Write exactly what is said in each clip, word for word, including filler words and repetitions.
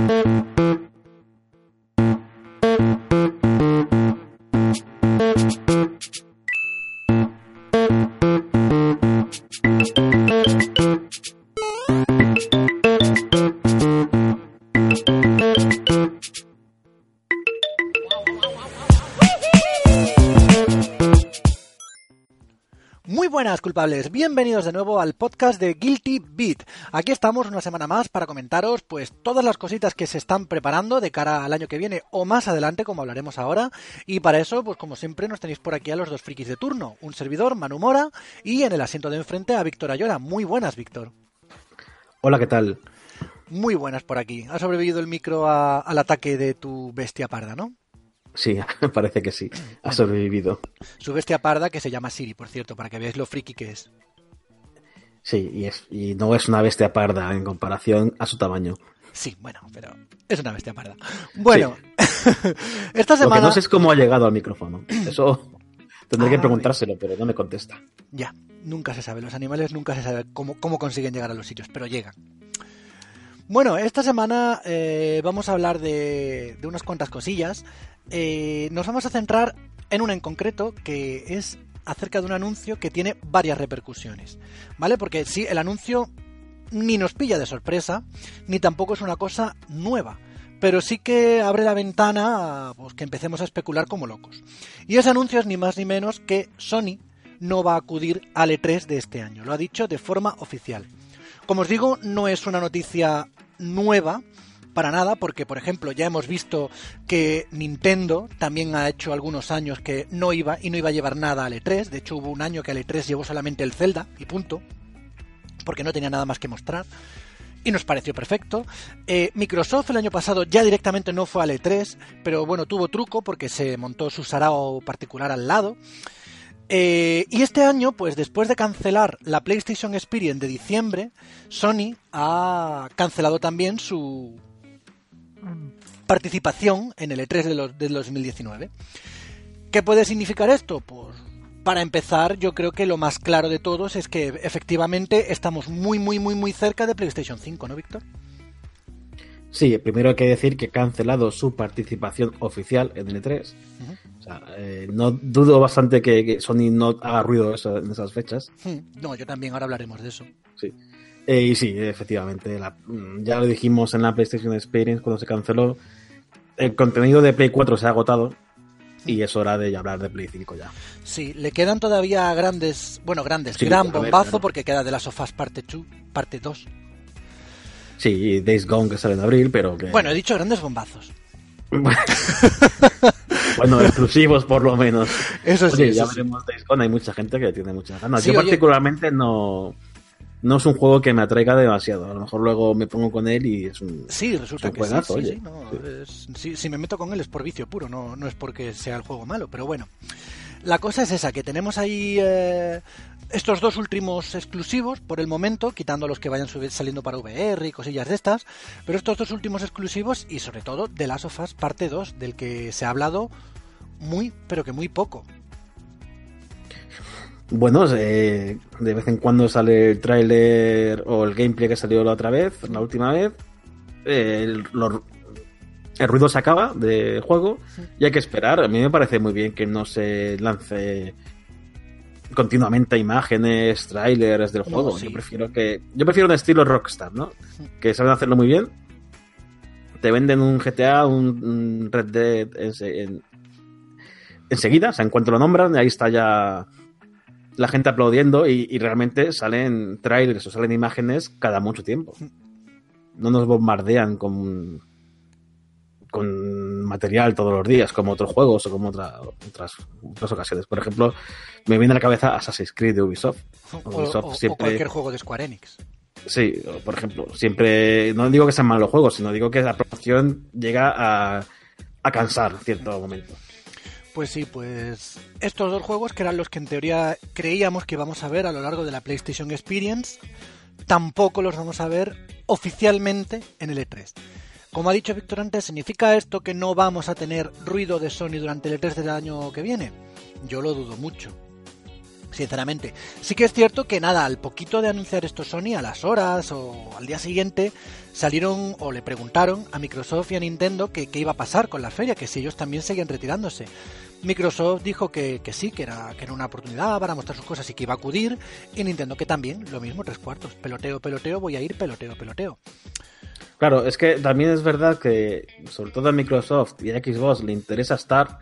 Buenas culpables, bienvenidos de nuevo al podcast de Guilty Beat. Aquí estamos una semana más para comentaros pues todas las cositas que se están preparando de cara al año que viene o más adelante, como hablaremos ahora, y para eso pues como siempre nos tenéis por aquí a los dos frikis de turno, un servidor, Manu Mora, y en el asiento de enfrente a Víctor Ayora. Muy buenas, Víctor. Hola, ¿qué tal? Muy buenas por aquí. Ha sobrevivido el micro a, al ataque de tu bestia parda, ¿no? Sí, parece que sí, ha sobrevivido. Su bestia parda, que se llama Siri, por cierto, para que veáis lo friki que es. Sí, y, es, y no es una bestia parda en comparación a su tamaño. Sí, bueno, pero es una bestia parda. Bueno, sí. Esta semana... Lo que no sé es cómo ha llegado al micrófono. Eso tendré ah, que preguntárselo, pero no me contesta. Ya, nunca se sabe. Los animales nunca se sabe cómo, cómo consiguen llegar a los sitios, pero llegan. Bueno, esta semana eh, vamos a hablar de, de unas cuantas cosillas. Eh, nos vamos a centrar en una en concreto, que es acerca de un anuncio que tiene varias repercusiones, ¿vale? Porque sí, el anuncio ni nos pilla de sorpresa, ni tampoco es una cosa nueva, pero sí que abre la ventana a pues, que empecemos a especular como locos. Y ese anuncio es ni más ni menos que Sony no va a acudir al E tres de este año, lo ha dicho de forma oficial. Como os digo, no es una noticia nueva para nada, porque por ejemplo ya hemos visto que Nintendo también ha hecho algunos años que no iba y no iba a llevar nada al E tres. De hecho hubo un año que al E tres llevó solamente el Zelda y punto, porque no tenía nada más que mostrar y nos pareció perfecto. eh, Microsoft el año pasado ya directamente no fue al E tres, pero bueno, tuvo truco porque se montó su sarao particular al lado. Eh, y este año, pues después de cancelar la PlayStation Experience de diciembre, Sony ha cancelado también su participación en el E tres de los, del dos mil diecinueve. ¿Qué puede significar esto? Pues para empezar, yo creo que lo más claro de todos es que efectivamente estamos muy, muy, muy, muy cerca de PlayStation cinco, ¿no, Víctor? Sí, primero hay que decir que ha cancelado su participación oficial en el E tres. Uh-huh. O sea, eh, no dudo bastante que, que Sony no haga ruido eso, en esas fechas. No, yo también, ahora hablaremos de eso. Sí. Eh, y sí, efectivamente, la, ya lo dijimos en la PlayStation Experience cuando se canceló, el contenido de Play cuatro se ha agotado y es hora de hablar de Play cinco ya. Sí, le quedan todavía grandes, bueno, grandes, sí, gran ver, bombazo claro. Porque queda de Last of Us parte dos, parte dos. Sí, y Days Gone que sale en abril, pero que... Bueno, he dicho grandes bombazos. Bueno, exclusivos por lo menos. Eso sí, oye, eso ya sí. veremos Days Gone, hay mucha gente que tiene muchas ganas. Sí, Yo oye... particularmente no... No es un juego que me atraiga demasiado. A lo mejor luego me pongo con él y es un... Sí, resulta un que juegazo, sí, sí, oye. sí, no, Sí. es, sí, si me meto con él es por vicio puro, no, no es porque sea el juego malo, pero bueno. La cosa es esa, que tenemos ahí eh, estos dos últimos exclusivos por el momento, quitando los que vayan subir, saliendo para V R y cosillas de estas, pero estos dos últimos exclusivos y sobre todo The Last of Us parte dos, del que se ha hablado muy, pero que muy poco. Bueno, eh, de vez en cuando sale el tráiler o el gameplay que salió la otra vez, la última vez. Eh, el, lo, el ruido se acaba del juego y hay que esperar. A mí me parece muy bien que no se lance continuamente imágenes, trailers del juego. No, sí. Yo prefiero que yo prefiero un estilo Rockstar, ¿no? Que saben hacerlo muy bien. Te venden un G T A, un, un Red Dead en, en, enseguida, o sea, en cuanto lo nombran, ahí está ya la gente aplaudiendo y, y realmente salen trailers o salen imágenes cada mucho tiempo. No nos bombardean con, con material todos los días, como otros juegos o como otra, otras, otras ocasiones. Por ejemplo, me viene a la cabeza Assassin's Creed de Ubisoft. Ubisoft o, o, siempre... o cualquier juego de Square Enix. Sí, por ejemplo, siempre, no digo que sean malos juegos, sino digo que la promoción llega a, a cansar en cierto momento. Pues sí, pues estos dos juegos, que eran los que en teoría creíamos que íbamos a ver a lo largo de la PlayStation Experience, tampoco los vamos a ver oficialmente en el E tres. Como ha dicho Víctor antes, ¿significa esto que no vamos a tener ruido de Sony durante el E tres del año que viene? Yo lo dudo mucho. sinceramente. Sí que es cierto que nada, al poquito de anunciar esto Sony, a las horas o al día siguiente, salieron o le preguntaron a Microsoft y a Nintendo que qué iba a pasar con la feria, que si ellos también seguían retirándose. Microsoft dijo que, que sí, que era, que era una oportunidad para mostrar sus cosas y que iba a acudir, y Nintendo que también, lo mismo, tres cuartos, peloteo, peloteo, voy a ir, peloteo, peloteo. Claro, es que también es verdad que sobre todo a Microsoft y a Xbox le interesa estar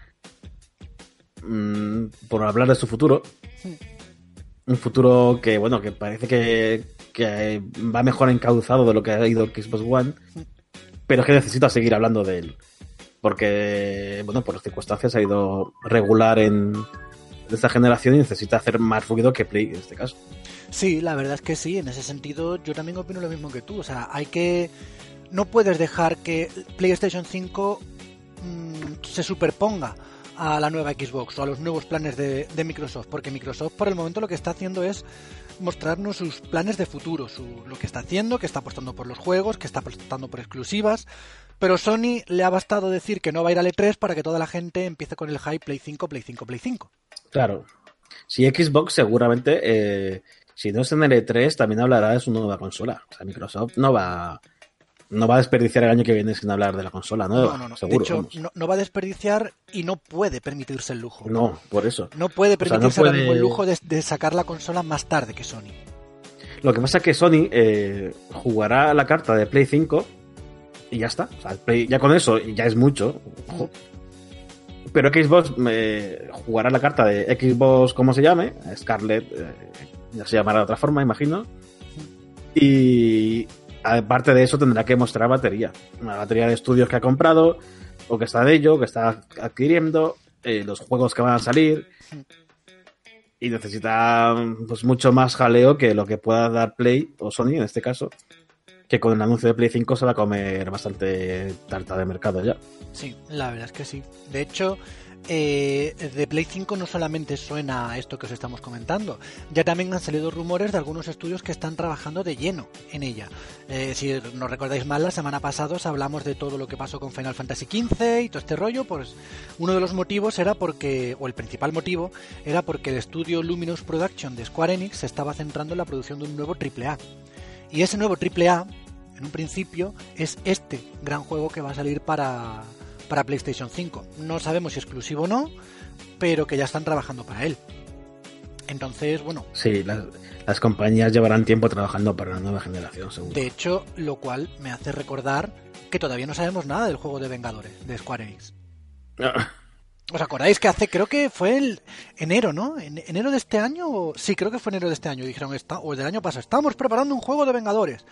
mmm, por hablar de su futuro. Sí. Un futuro que, bueno, que parece que, que va mejor encauzado de lo que ha ido Xbox One, sí. Pero es que necesita seguir hablando de él. Porque, bueno, por las circunstancias ha ido regular en esta generación y necesita hacer más ruido que Play en este caso. Sí, la verdad es que sí, en ese sentido yo también opino lo mismo que tú. O sea, hay que... No puedes dejar que PlayStation cinco mmm, se superponga a la nueva Xbox o a los nuevos planes de, de Microsoft, porque Microsoft por el momento lo que está haciendo es mostrarnos sus planes de futuro, su, lo que está haciendo, que está apostando por los juegos, que está apostando por exclusivas, pero Sony le ha bastado decir que no va a ir al E tres para que toda la gente empiece con el hype Play cinco, Play cinco, Play cinco. Claro. Si Xbox seguramente, eh, si no es en el E tres, también hablará de su nueva consola. O sea, Microsoft no va... No va a desperdiciar el año que viene sin hablar de la consola nueva, no, no, no. Seguro. De hecho, no, no va a desperdiciar y no puede permitirse el lujo. No, por eso. No puede permitirse o sea, no puede... ahora mismo el lujo de, de sacar la consola más tarde que Sony. Lo que pasa es que Sony eh, jugará la carta de Play cinco y ya está. O sea, Play, ya con eso ya es mucho. Ojo. Pero Xbox eh, jugará la carta de Xbox, ¿cómo se llame? Scarlett, eh, ya se llamará de otra forma, imagino. Y... aparte de eso tendrá que mostrar batería, una batería de estudios que ha comprado o que está de ello, que está adquiriendo, eh, los juegos que van a salir, y necesita pues mucho más jaleo que lo que pueda dar Play o Sony en este caso, que con el anuncio de Play cinco se va a comer bastante tarta de mercado ya. Sí, la verdad es que sí. De hecho, eh, de Play cinco no solamente suena esto que os estamos comentando, ya también han salido rumores de algunos estudios que están trabajando de lleno en ella. Eh, si no recordáis mal, la semana pasada os hablamos de todo lo que pasó con Final Fantasy quince y todo este rollo. Pues uno de los motivos era porque, o el principal motivo, era porque el estudio Luminous Production de Square Enix se estaba centrando en la producción de un nuevo triple A. Y ese nuevo triple A, en un principio, es este gran juego que va a salir para... para PlayStation cinco. No sabemos si exclusivo o no, pero que ya están trabajando para él. Entonces, bueno... Sí, las, las compañías llevarán tiempo trabajando para la nueva generación, seguro. De hecho, lo cual me hace recordar que todavía no sabemos nada del juego de Vengadores, de Square Enix. ¿Os acordáis que hace, creo que fue el enero, ¿no? ¿En enero de este año? O... Sí, creo que fue enero de este año. Dijeron, está, o del año pasado, estamos preparando un juego de Vengadores.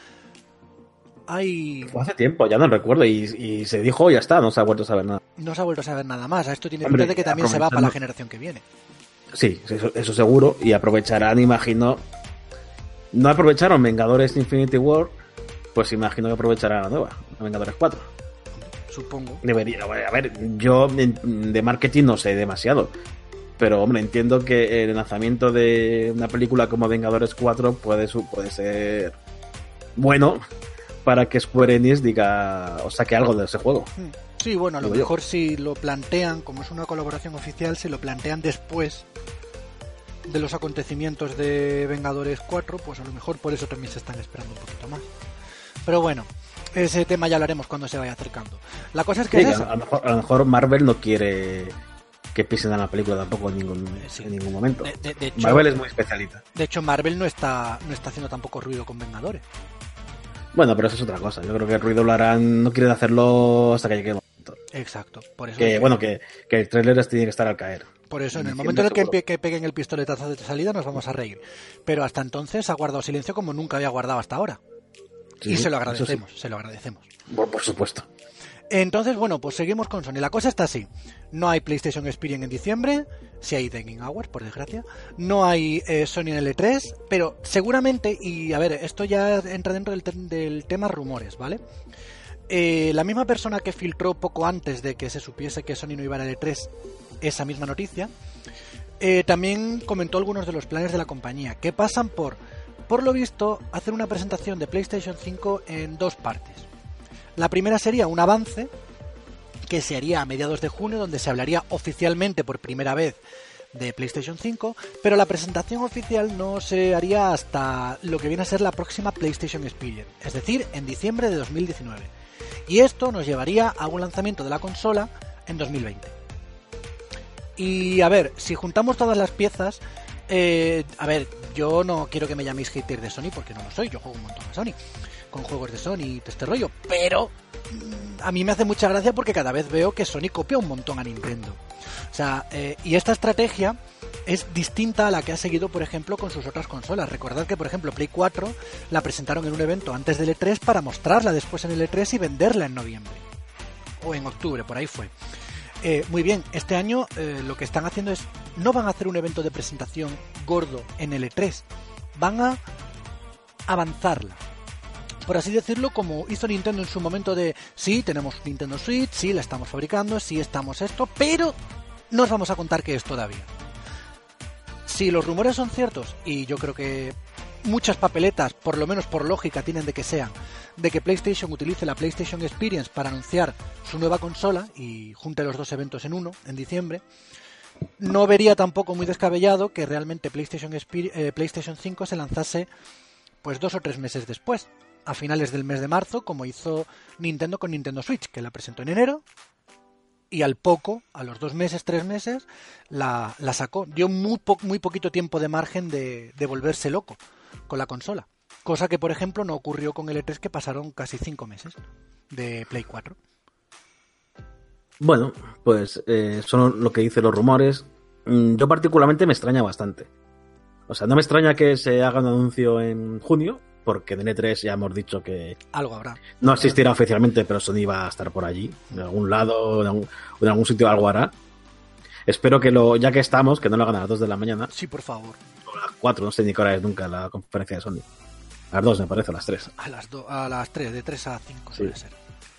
Hay... Fue hace tiempo, ya no recuerdo, y, y se dijo y ya está, no se ha vuelto a saber nada. No se ha vuelto a saber nada más. Esto tiene pinta de que también se va para la generación que viene. Sí, eso, eso seguro, y aprovecharán, imagino... No aprovecharon Vengadores Infinity War, pues imagino que aprovecharán la nueva, la Vengadores cuatro. Supongo. Debería, a ver, yo de marketing no sé demasiado, pero hombre, entiendo que el lanzamiento de una película como Vengadores cuatro puede, puede ser bueno para que Square Enix diga o saque algo de ese juego. Sí, bueno, a lo Digo mejor yo. Si lo plantean, como es una colaboración oficial, si lo plantean después de los acontecimientos de Vengadores cuatro, pues a lo mejor por eso también se están esperando un poquito más. Pero bueno, ese tema ya lo haremos cuando se vaya acercando. La cosa es que... Sí, es a, a, lo mejor, a lo mejor Marvel no quiere que pisen a la película tampoco en ningún, sí. en ningún momento. De, de, de hecho, Marvel es muy especialista. De hecho, Marvel no está, no está haciendo tampoco ruido con Vengadores. Bueno, pero eso es otra cosa. Yo creo que el ruido lo harán, no quieren hacerlo hasta que llegue el momento. Exacto. Por eso que, que... Bueno, que, que el trailer tiene que estar al caer. Por eso, en el momento en el que, que peguen el pistoletazo de salida nos vamos a reír. Pero hasta entonces ha guardado silencio como nunca había guardado hasta ahora. Sí, y se lo agradecemos, sí. se lo agradecemos. Por, por supuesto. Entonces, bueno, pues seguimos con Sony. La cosa está así. No hay PlayStation Experience en diciembre. Sí hay The Game Awards, por desgracia. No hay eh, Sony en el E tres. Pero seguramente, y a ver, esto ya entra dentro del, te- del tema rumores, ¿vale? Eh, la misma persona que filtró poco antes de que se supiese que Sony no iba al E tres esa misma noticia, eh, también comentó algunos de los planes de la compañía, que pasan por, por lo visto, hacer una presentación de PlayStation cinco en dos partes. La primera sería un avance, que se haría a mediados de junio, donde se hablaría oficialmente por primera vez de PlayStation cinco, pero la presentación oficial no se haría hasta lo que viene a ser la próxima PlayStation Experience, es decir, en diciembre de dos mil diecinueve. Y esto nos llevaría a un lanzamiento de la consola en dos mil veinte. Y a ver, si juntamos todas las piezas, eh, a ver, yo no quiero que me llaméis hater de Sony porque no lo soy, yo juego un montón de Sony, con juegos de Sony y todo este rollo, pero mmm, a mí me hace mucha gracia porque cada vez veo que Sony copia un montón a Nintendo. O sea, eh, y esta estrategia es distinta a la que ha seguido, por ejemplo, con sus otras consolas. Recordad que, por ejemplo, Play cuatro la presentaron en un evento antes del E tres para mostrarla después en el E tres y venderla en noviembre. O en octubre, por ahí fue. Eh, muy bien, este año eh, lo que están haciendo es, no van a hacer un evento de presentación gordo en el E tres, van a avanzarla, por así decirlo, como hizo Nintendo en su momento de, sí, tenemos Nintendo Switch, sí, la estamos fabricando, sí, estamos esto, pero no os vamos a contar qué es todavía. Si los rumores son ciertos, y yo creo que muchas papeletas, por lo menos por lógica, tienen de que sean, de que PlayStation utilice la PlayStation Experience para anunciar su nueva consola y junte los dos eventos en uno, en diciembre, no vería tampoco muy descabellado que realmente PlayStation, Expir- eh, PlayStation cinco se lanzase pues dos o tres meses después, a finales del mes de marzo, como hizo Nintendo con Nintendo Switch, que la presentó en enero y al poco, a los dos meses, tres meses, la, la sacó. Dio muy, po- muy poquito tiempo de margen de, de volverse loco con la consola. Cosa que, por ejemplo, no ocurrió con el E tres, que pasaron casi cinco meses de Play cuatro. Bueno, pues eh, son lo que dicen los rumores. Yo particularmente me extraña bastante. O sea, no me extraña que se haga un anuncio en junio, porque en E tres ya hemos dicho que algo habrá. No existirá oficialmente, pero Sony va a estar por allí, en algún lado, en algún, en algún sitio algo hará. Espero que lo, ya que estamos, que no lo hagan a las dos de la mañana. Sí, por favor. O a las cuatro, no sé ni qué hora es nunca la conferencia de Sony. A las dos me parece, a las tres. A las, do, a las tres, de tres a cinco suele sí. ser.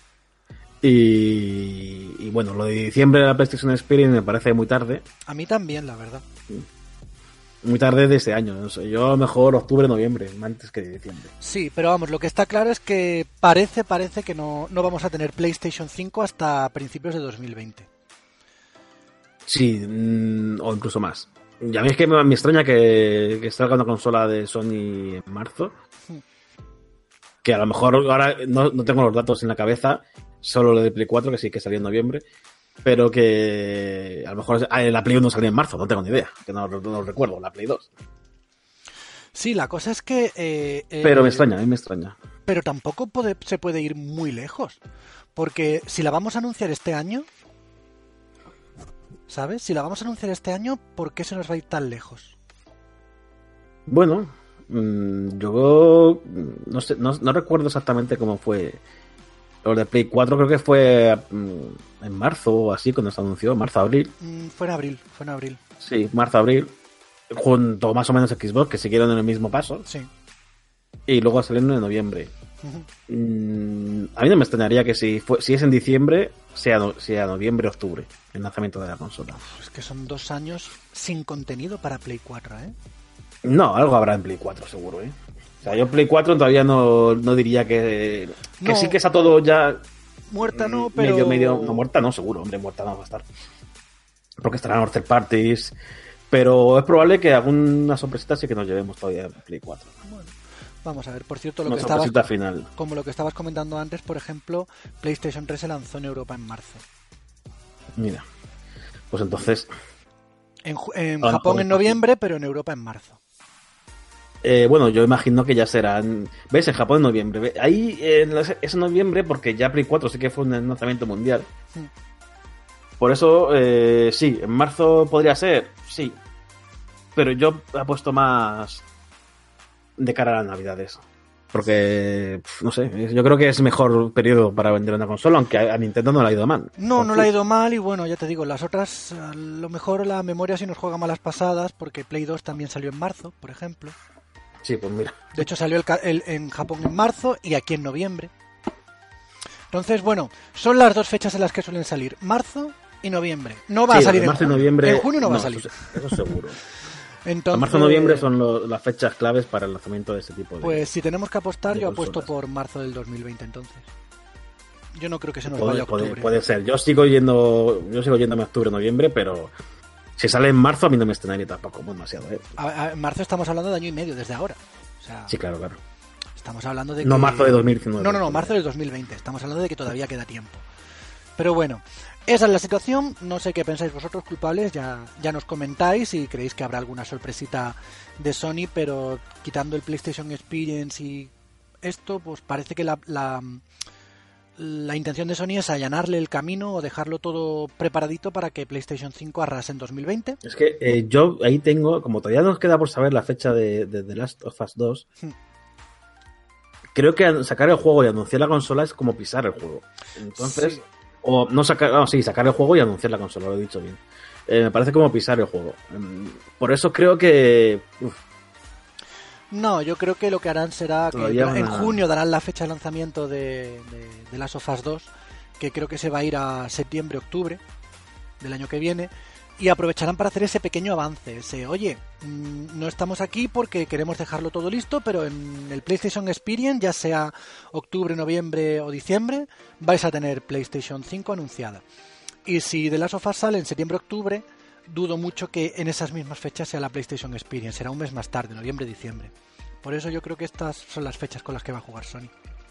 Y, y bueno, lo de diciembre de la PlayStation Experience me parece muy tarde. A mí también, la verdad. Muy tarde de este año. No sé, yo a lo mejor octubre, noviembre, antes que diciembre. Sí, pero vamos, lo que está claro es que parece, parece que no, no vamos a tener PlayStation cinco hasta principios de dos mil veinte. Sí, mmm, o incluso más. Y a mí es que me, me extraña que, que salga una consola de Sony en marzo. Hmm. Que a lo mejor ahora no, no tengo los datos en la cabeza, solo lo de Play cuatro, que sí que salió en noviembre, pero que a lo mejor la Play uno salió en marzo, no tengo ni idea, que no, no lo recuerdo, la Play dos. Sí, la cosa es que... Eh, eh, pero me extraña, a mí me extraña. Pero tampoco puede, se puede ir muy lejos, porque si la vamos a anunciar este año, ¿sabes? Si la vamos a anunciar este año, ¿por qué se nos va a ir tan lejos? Bueno, yo no sé, no, no recuerdo exactamente cómo fue lo de Play cuatro, creo que fue en marzo o así cuando se anunció, marzo-abril. Mm, fue en abril, fue en abril. Sí, marzo-abril, junto más o menos a Xbox, que siguieron en el mismo paso. Sí. Y luego salieron en noviembre. Uh-huh. Mm, a mí no me extrañaría que si, fue, si es en diciembre, sea, no, sea noviembre, octubre, el lanzamiento de la consola. Uf, es que son dos años sin contenido para Play cuatro, ¿eh? No, algo habrá en Play cuatro seguro, ¿eh? O sea, yo Play cuatro todavía no, no diría que... Que no, sí que está todo ya... Muerta no, pero... Medio, medio... No, muerta no, seguro, hombre, muerta no va a estar. Porque estarán los third parties. Pero es probable que alguna sorpresita sí que nos llevemos todavía en Play cuatro. Bueno, vamos a ver, por cierto, lo Una que estabas... final. Como lo que estabas comentando antes, por ejemplo, PlayStation tres se lanzó en Europa en marzo. Mira, pues entonces... En, en Japón en noviembre, pero en Europa en marzo. Eh, bueno, yo imagino que ya serán... ¿Ves? En Japón en noviembre. Ahí en es en noviembre porque ya Play cuatro sí que fue un lanzamiento mundial. Sí. Por eso, eh, sí, en marzo podría ser, sí. Pero yo apuesto más de cara a las navidades. Porque, no sé, yo creo que es mejor periodo para vender una consola, aunque a Nintendo no le ha ido mal. No, no le ha ido mal y bueno, ya te digo, las otras, a lo mejor la memoria sí nos juega malas pasadas, porque Play dos también salió en marzo, por ejemplo. Sí, pues mira. De hecho salió el, el, en Japón en marzo y aquí en noviembre. Entonces, bueno, son las dos fechas en las que suelen salir, marzo y noviembre. No va sí, a salir en marzo junio. Y noviembre, en junio no, no va a salir. Eso, eso seguro. Entonces, marzo y noviembre son lo, las fechas claves para el lanzamiento de ese tipo de... Pues si tenemos que apostar, yo consolas. apuesto por marzo del dos mil veinte entonces. Yo no creo que se nos puede, vaya a octubre. Puede, puede ser. Yo sigo yendo, yo sigo yéndome a octubre, noviembre, pero Si sale en marzo, a mí no me estrenaría tampoco demasiado, ¿eh? A, a, en marzo estamos hablando de año y medio, desde ahora. O sea, sí, claro, claro. Estamos hablando de que... No marzo de dos mil diecinueve. No, no, no, marzo del dos mil veinte. Estamos hablando de que todavía queda tiempo. Pero bueno, esa es la situación. No sé qué pensáis vosotros, culpables. Ya, ya nos comentáis si creéis que habrá alguna sorpresita de Sony, pero quitando el PlayStation Experience y esto, pues parece que la... la La intención de Sony es allanarle el camino o dejarlo todo preparadito para que PlayStation cinco arrase en dos mil veinte. Es que eh, yo ahí tengo, como todavía nos queda por saber la fecha de, de The Last of Us dos, hmm. creo que sacar el juego y anunciar la consola es como pisar el juego. Entonces, sí. o no sacar, no, sí, sacar el juego y anunciar la consola, lo he dicho bien. Eh, me parece como pisar el juego. Por eso creo que... Uf, No, yo creo que lo que harán será que una... en junio darán la fecha de lanzamiento de, de, de Last of Us dos, que creo que se va a ir a septiembre-octubre del año que viene, y aprovecharán para hacer ese pequeño avance, ese, oye, mmm, no estamos aquí porque queremos dejarlo todo listo, pero en el PlayStation Experience, ya sea octubre, noviembre o diciembre, vais a tener PlayStation cinco anunciada. Y si The Last of Us sale en septiembre-octubre, dudo mucho que en esas mismas fechas sea la PlayStation Experience, será un mes más tarde, noviembre-diciembre. Por eso yo creo que estas son las fechas con las que va a jugar Sony.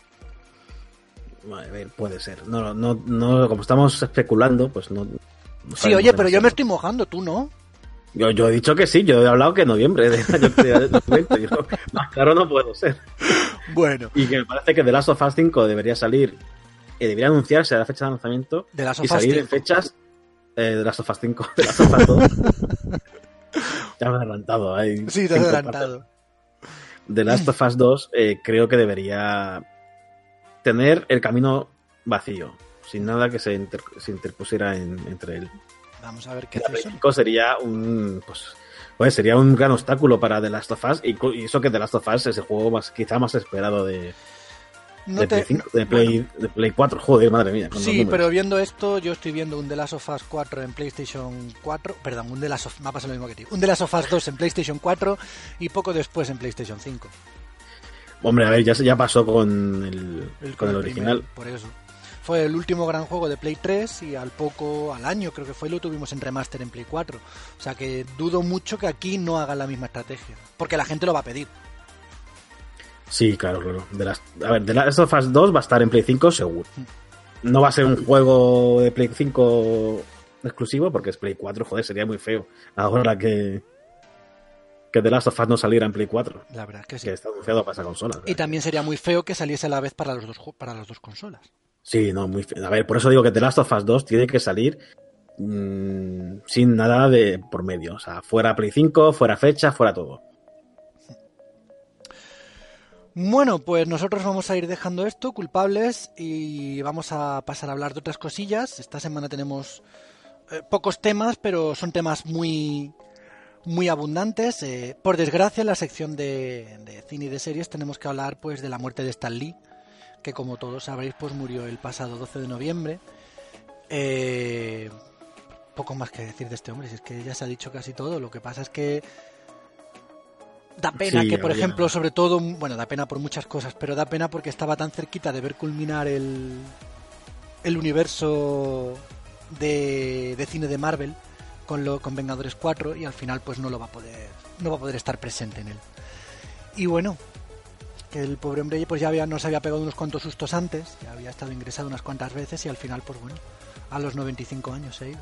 A ver, puede ser. No, no, no, como estamos especulando, pues no. no sí, oye, pero yo me estoy mojando, tú no. Yo, yo he dicho que sí, yo he hablado que en noviembre de año de yo, más claro no puedo ser. Bueno. Y que me parece que The Last of Us cinco debería salir, y debería anunciarse a la fecha de lanzamiento de Last of y salir cinco. En fechas. Eh, de Last of Us cinco, de Last of Us dos. Ya me he adelantado. Hay sí, te has adelantado. De Last of Us dos eh, creo que debería tener el camino vacío, sin nada que se, inter se interpusiera en, entre él. Vamos a ver qué hace eso. Sería un, pues, pues, sería un gran obstáculo para The Last of Us, y, y eso que The Last of Us es el juego más, quizá más esperado de... No de, te, Play cinco, de, Play, bueno. de Play cuatro, joder, madre mía. Sí, pero viendo esto, yo estoy viendo un The Last of Us cuatro en PlayStation cuatro, perdón, un The Last of, me ha pasado lo mismo que ti, un The Last of Us dos en PlayStation cuatro y poco después en PlayStation cinco. Hombre, a ver, ya, ya pasó con el, el, con el, el original. Primer, por eso. Fue el último gran juego de Play tres y al poco, al año creo que fue, lo tuvimos en remaster en Play cuatro. O sea que dudo mucho que aquí no hagan la misma estrategia, porque la gente lo va a pedir. Sí, claro, claro. De las, a ver, The Last of Us dos va a estar en Play cinco seguro. No va a ser un juego de Play cinco exclusivo porque es Play cuatro, joder, sería muy feo ahora que que The Last of Us no saliera en Play cuatro. La verdad es que sí. Que está anunciado para esa consola. ¿verdad? Y también sería muy feo que saliese a la vez para los dos para las dos consolas. Sí, no, muy feo. A ver, por eso digo que The Last of Us dos tiene que salir mmm, sin nada de por medio. O sea, fuera Play cinco, fuera fecha, fuera todo. Bueno, pues nosotros vamos a ir dejando esto, culpables, y vamos a pasar a hablar de otras cosillas. Esta semana tenemos eh, pocos temas, pero son temas muy muy abundantes. Eh, por desgracia, en la sección de, de cine y de series tenemos que hablar pues de la muerte de Stan Lee, que como todos sabréis pues murió el pasado doce de noviembre. Eh, poco más que decir de este hombre, si es que ya se ha dicho casi todo. Lo que pasa es que da pena sí, que, por había... ejemplo, sobre todo, bueno, da pena por muchas cosas, pero da pena porque estaba tan cerquita de ver culminar el, el universo de, de cine de Marvel con, lo, con Vengadores cuatro y al final pues no lo va a poder, no va a poder estar presente en él. Y bueno, que el pobre hombre pues ya había, nos había pegado unos cuantos sustos antes, ya había estado ingresado unas cuantas veces y al final pues bueno, a los noventa y cinco años se ha ido.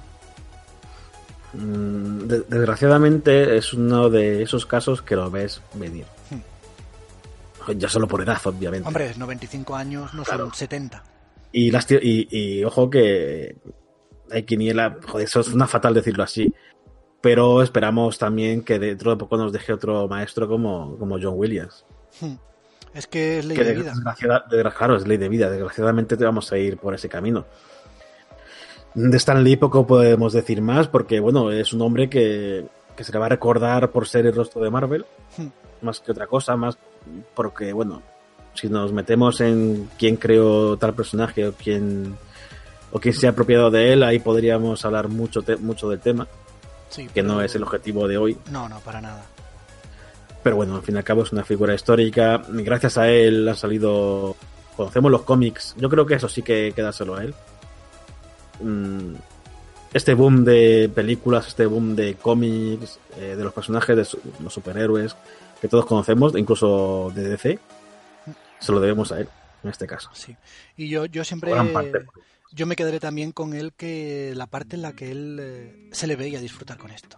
Desgraciadamente es uno de esos casos que lo ves venir. Hmm. Ya solo por edad, obviamente. Hombre, noventa y cinco años no claro. Son setenta. Y, las y, y ojo que hay quiniela, joder, eso es una fatal decirlo así, pero esperamos también que dentro de poco nos deje otro maestro como, como John Williams. Hmm. Es que es ley que de vida. De, claro, es ley de vida. Desgraciadamente te vamos a ir por ese camino. De Stan Lee poco podemos decir más porque, bueno, es un hombre que, que se le va a recordar por ser el rostro de Marvel, hmm. más que otra cosa, más porque, bueno, si nos metemos en quién creó tal personaje o quién o quién se ha apropiado de él, ahí podríamos hablar mucho, te, mucho del tema, sí, que no es el objetivo de hoy. No, no, para nada. Pero bueno, al fin y al cabo es una figura histórica, y gracias a él han salido, conocemos los cómics, yo creo que eso sí que queda solo a él. este boom de películas, este boom de cómics, eh, de los personajes, de su, los superhéroes que todos conocemos, incluso de D C, se lo debemos a él, en este caso. Sí, y yo, yo siempre... Gran parte. Yo me quedaré también con él, que la parte en la que él eh, se le veía disfrutar con esto.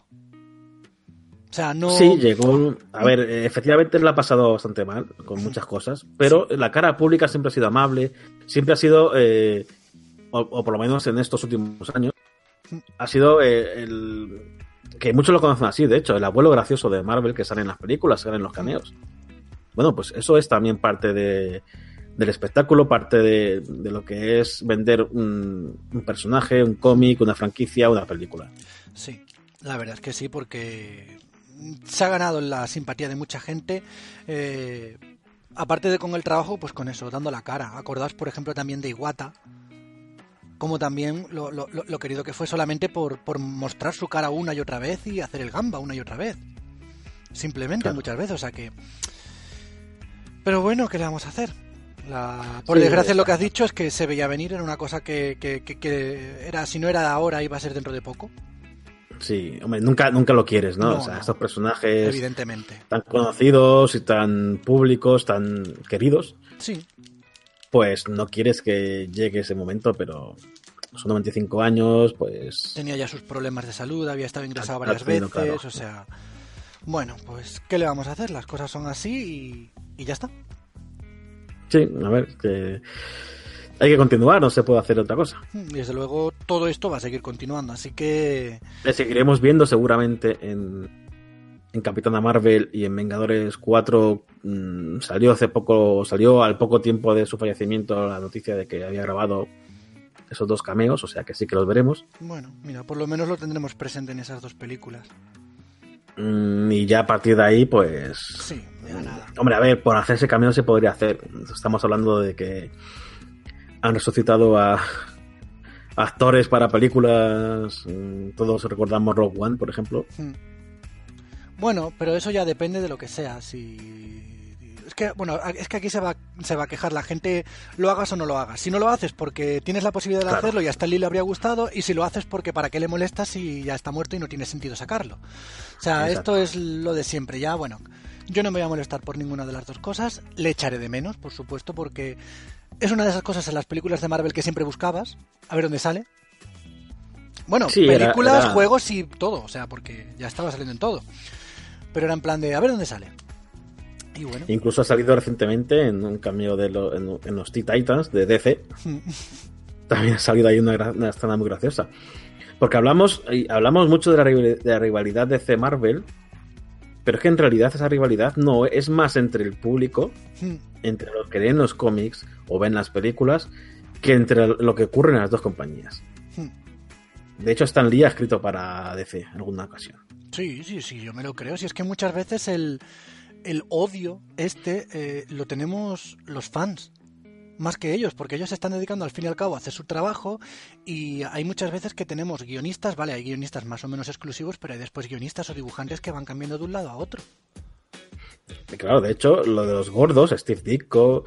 O sea, no... Sí, llegó... A ver, efectivamente él la ha pasado bastante mal con muchas cosas, pero sí. La cara pública siempre ha sido amable, siempre ha sido, eh, o, o por lo menos en estos últimos años, ha sido eh, el... que muchos lo conocen así, de hecho, el abuelo gracioso de Marvel que sale en las películas, sale en los cameos. Bueno, pues eso es también parte de, del espectáculo, parte de, de lo que es vender un, un personaje, un cómic, una franquicia, una película. Sí, la verdad es que sí, porque se ha ganado la simpatía de mucha gente, eh, aparte de con el trabajo, pues con eso, dando la cara. Acordaos, por ejemplo, también de Iwata, como también lo, lo, lo querido que fue solamente por, por mostrar su cara una y otra vez y hacer el gamba una y otra vez. Simplemente, claro. Muchas veces, o sea que... Pero bueno, ¿qué le vamos a hacer? La... Por sí, desgracia, lo que has dicho es que se veía venir, era una cosa que, que, que, que era, si no era ahora, iba a ser dentro de poco. Sí, hombre, nunca, nunca lo quieres, ¿no? no o sea, no, estos personajes evidentemente tan conocidos y tan públicos, tan queridos, sí, pues no quieres que llegue ese momento, pero son noventa y cinco años, pues... Tenía ya sus problemas de salud, había estado ingresado varias veces, claro. O sea... Bueno, pues, ¿qué le vamos a hacer? Las cosas son así y, y ya está. Sí, a ver, que... hay que continuar, no se puede hacer otra cosa. Y desde luego todo esto va a seguir continuando, así que... Le seguiremos viendo seguramente en, en Capitana Marvel y en Vengadores cuatro. Mmm, salió hace poco, salió al poco tiempo de su fallecimiento la noticia de que había grabado esos dos cameos, o sea que sí que los veremos. Bueno, mira, por lo menos lo tendremos presente en esas dos películas. Mm, y ya a partir de ahí, pues... Sí, ya nada. Hombre, a ver, por hacer ese cameo se podría hacer. Estamos hablando de que han resucitado a actores para películas. Todos recordamos Rogue One, por ejemplo. Bueno, pero eso ya depende de lo que sea. Si es que bueno, es que aquí se va se va a quejar la gente, lo hagas o no lo hagas. Si no lo haces porque tienes la posibilidad de claro. hacerlo y a Stan Lee le habría gustado, y si lo haces porque para qué le molestas si ya está muerto y no tiene sentido sacarlo. O sea, exacto. Esto es lo de siempre. Ya, bueno, yo no me voy a molestar por ninguna de las dos cosas. Le echaré de menos, por supuesto, porque es una de esas cosas en las películas de Marvel que siempre buscabas, a ver dónde sale. Bueno, sí, películas, era, era... juegos y todo, o sea, porque ya estaba saliendo en todo. Pero era en plan de, a ver dónde sale. Y bueno. Incluso ha salido recientemente en un cameo de lo, en, en los Teen Titans de D C. También ha salido ahí una, una escena muy graciosa. Porque hablamos, hablamos mucho de la, de la rivalidad de D C-Marvel, pero es que en realidad esa rivalidad no es más entre el público, entre los que leen los cómics o ven las películas, que entre lo que ocurre en las dos compañías. De hecho, Stan Lee ha escrito para D C en alguna ocasión. Sí, sí, sí, yo me lo creo. Si es que muchas veces el, el odio este eh, lo tenemos los fans, más que ellos, porque ellos se están dedicando al fin y al cabo a hacer su trabajo, y hay muchas veces que tenemos guionistas, vale, hay guionistas más o menos exclusivos, pero hay después guionistas o dibujantes que van cambiando de un lado a otro. Claro, de hecho, lo de los gordos, Steve Ditko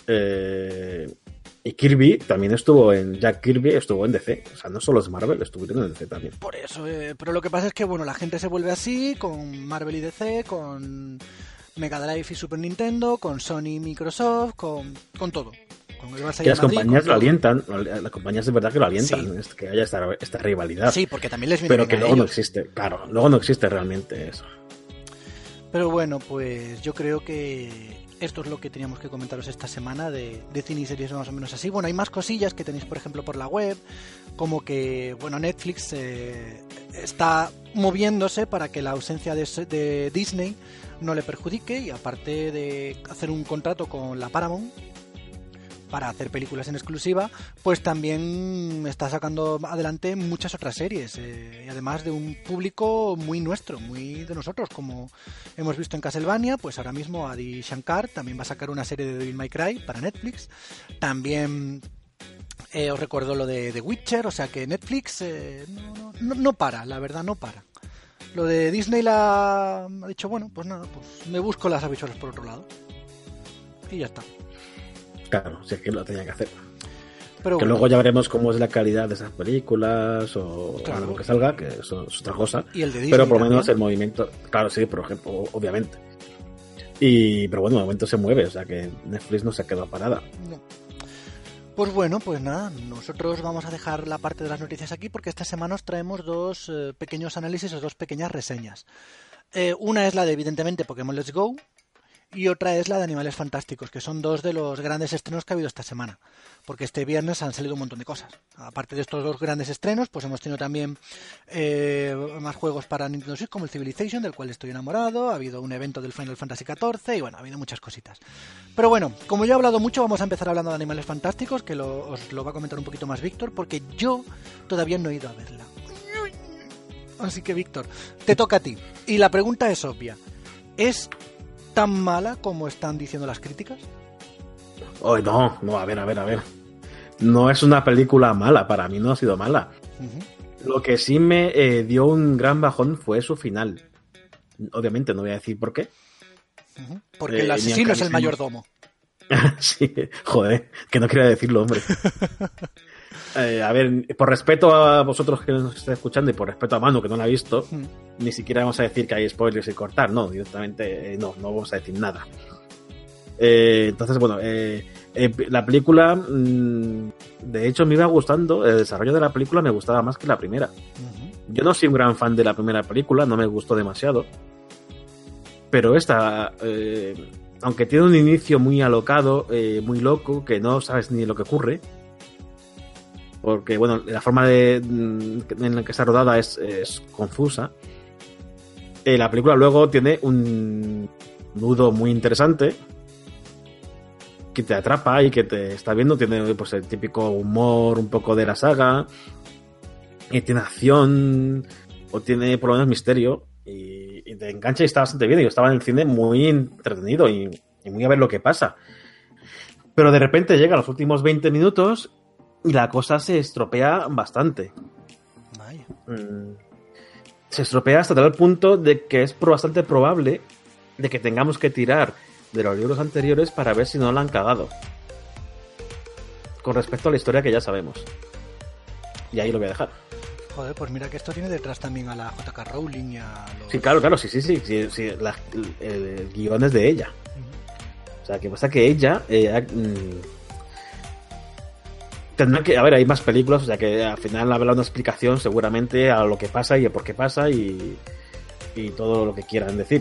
eh, y Kirby, también estuvo en... Jack Kirby estuvo en D C, o sea, no solo es Marvel, estuvieron en D C también. Por eso, eh, pero lo que pasa es que, bueno, la gente se vuelve así, con Marvel y D C, con Mega Drive y Super Nintendo, con Sony y Microsoft, con, con todo. Con el Barça y que las Madrid, compañías lo alientan, las compañías es verdad que lo alientan, sí. Que haya esta, esta rivalidad. Sí, porque también les viene pero que a luego ellos. No existe, claro, luego no existe realmente eso. Pero bueno, pues yo creo que esto es lo que teníamos que comentaros esta semana de, de cine y series más o menos así. Bueno, hay más cosillas que tenéis, por ejemplo, por la web, como que, bueno, Netflix eh, está moviéndose para que la ausencia de, de Disney no le perjudique, y aparte de hacer un contrato con la Paramount para hacer películas en exclusiva, pues también está sacando adelante muchas otras series, eh, y además de un público muy nuestro, muy de nosotros, como hemos visto en Castlevania. Pues ahora mismo Adi Shankar también va a sacar una serie de Devil May Cry para Netflix. También eh, os recuerdo lo de The Witcher, o sea que Netflix eh, no, no, no para, la verdad no para. Lo de Disney la ha dicho, bueno, pues nada, pues me busco las habichuelas por otro lado y ya está. Claro, si es que lo tenía que hacer. Pero que bueno. luego ya veremos cómo es la calidad de esas películas o Claro. lo que salga, que eso es otra cosa. Y el de Disney pero por lo menos también. el movimiento, claro, sí, por ejemplo, obviamente. Y, pero bueno, de momento se mueve, o sea que Netflix no se ha quedado parada. No. Pues bueno, pues nada, nosotros vamos a dejar la parte de las noticias aquí porque esta semana os traemos dos eh, pequeños análisis o dos pequeñas reseñas. Eh, una es la de, evidentemente, Pokémon Let's Go y otra es la de Animales Fantásticos, que son dos de los grandes estrenos que ha habido esta semana, porque este viernes han salido un montón de cosas. Aparte de estos dos grandes estrenos, pues hemos tenido también eh, más juegos para Nintendo Switch, como el Civilization, del cual estoy enamorado, ha habido un evento del Final Fantasy catorce y bueno, ha habido muchas cositas. Pero bueno, como yo he hablado mucho, vamos a empezar hablando de Animales Fantásticos, que lo, os lo va a comentar un poquito más Víctor, porque yo todavía no he ido a verla. Así que Víctor, te toca a ti. Y la pregunta es obvia. ¿Es tan mala como están diciendo las críticas? Oh, no, no, a ver, a ver, a ver. No es una película mala, para mí no ha sido mala. Uh-huh. Lo que sí me eh, dio un gran bajón fue su final. Obviamente no voy a decir por qué. Uh-huh. Porque eh, el asesino es el mayordomo. Sí, joder, que no quería decirlo, hombre. Eh, a ver, por respeto a vosotros que nos estáis escuchando y por respeto a Manu que no la ha visto, mm. ni siquiera vamos a decir que hay spoilers y cortar, no, directamente eh, no, no vamos a decir nada. Eh, entonces, bueno, eh, eh, la película, mmm, de hecho me iba gustando, el desarrollo de la película me gustaba más que la primera. Uh-huh. Yo no soy un gran fan de la primera película, no me gustó demasiado, pero esta, eh, aunque tiene un inicio muy alocado, eh, muy loco, que no sabes ni lo que ocurre, porque bueno, la forma de, en la que está rodada es, es confusa. Eh, la película luego tiene un nudo muy interesante que te atrapa y que te está viendo. Tiene pues el típico humor un poco de la saga, y tiene acción o tiene por lo menos misterio y, y te engancha y está bastante bien. Yo estaba en el cine muy entretenido y, y muy a ver lo que pasa, pero de repente llega a los últimos veinte minutos y la cosa se estropea bastante. Vaya. Mm. Se estropea hasta tal punto de que es bastante probable de que tengamos que tirar de los libros anteriores para ver si no la han cagado. Con respecto a la historia que ya sabemos. Y ahí lo voy a dejar. Joder, pues mira que esto tiene detrás también a la J K Rowling y a los... Sí, claro, claro, sí, sí, sí. sí, sí la, el, el guión es de ella. Uh-huh. O sea, que pasa que ella... Eh, mm, tendrán que, a ver, hay más películas, o sea que al final habrá una explicación seguramente a lo que pasa y a por qué pasa y, y todo lo que quieran decir.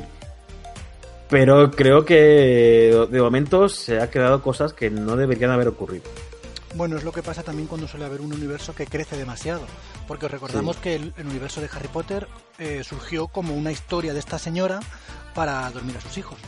Pero creo que de momento se ha quedado cosas que no deberían haber ocurrido. Bueno, es lo que pasa también cuando suele haber un universo que crece demasiado. Porque recordamos sí. que el, el universo de Harry Potter eh, surgió como una historia de esta señora para dormir a sus hijos.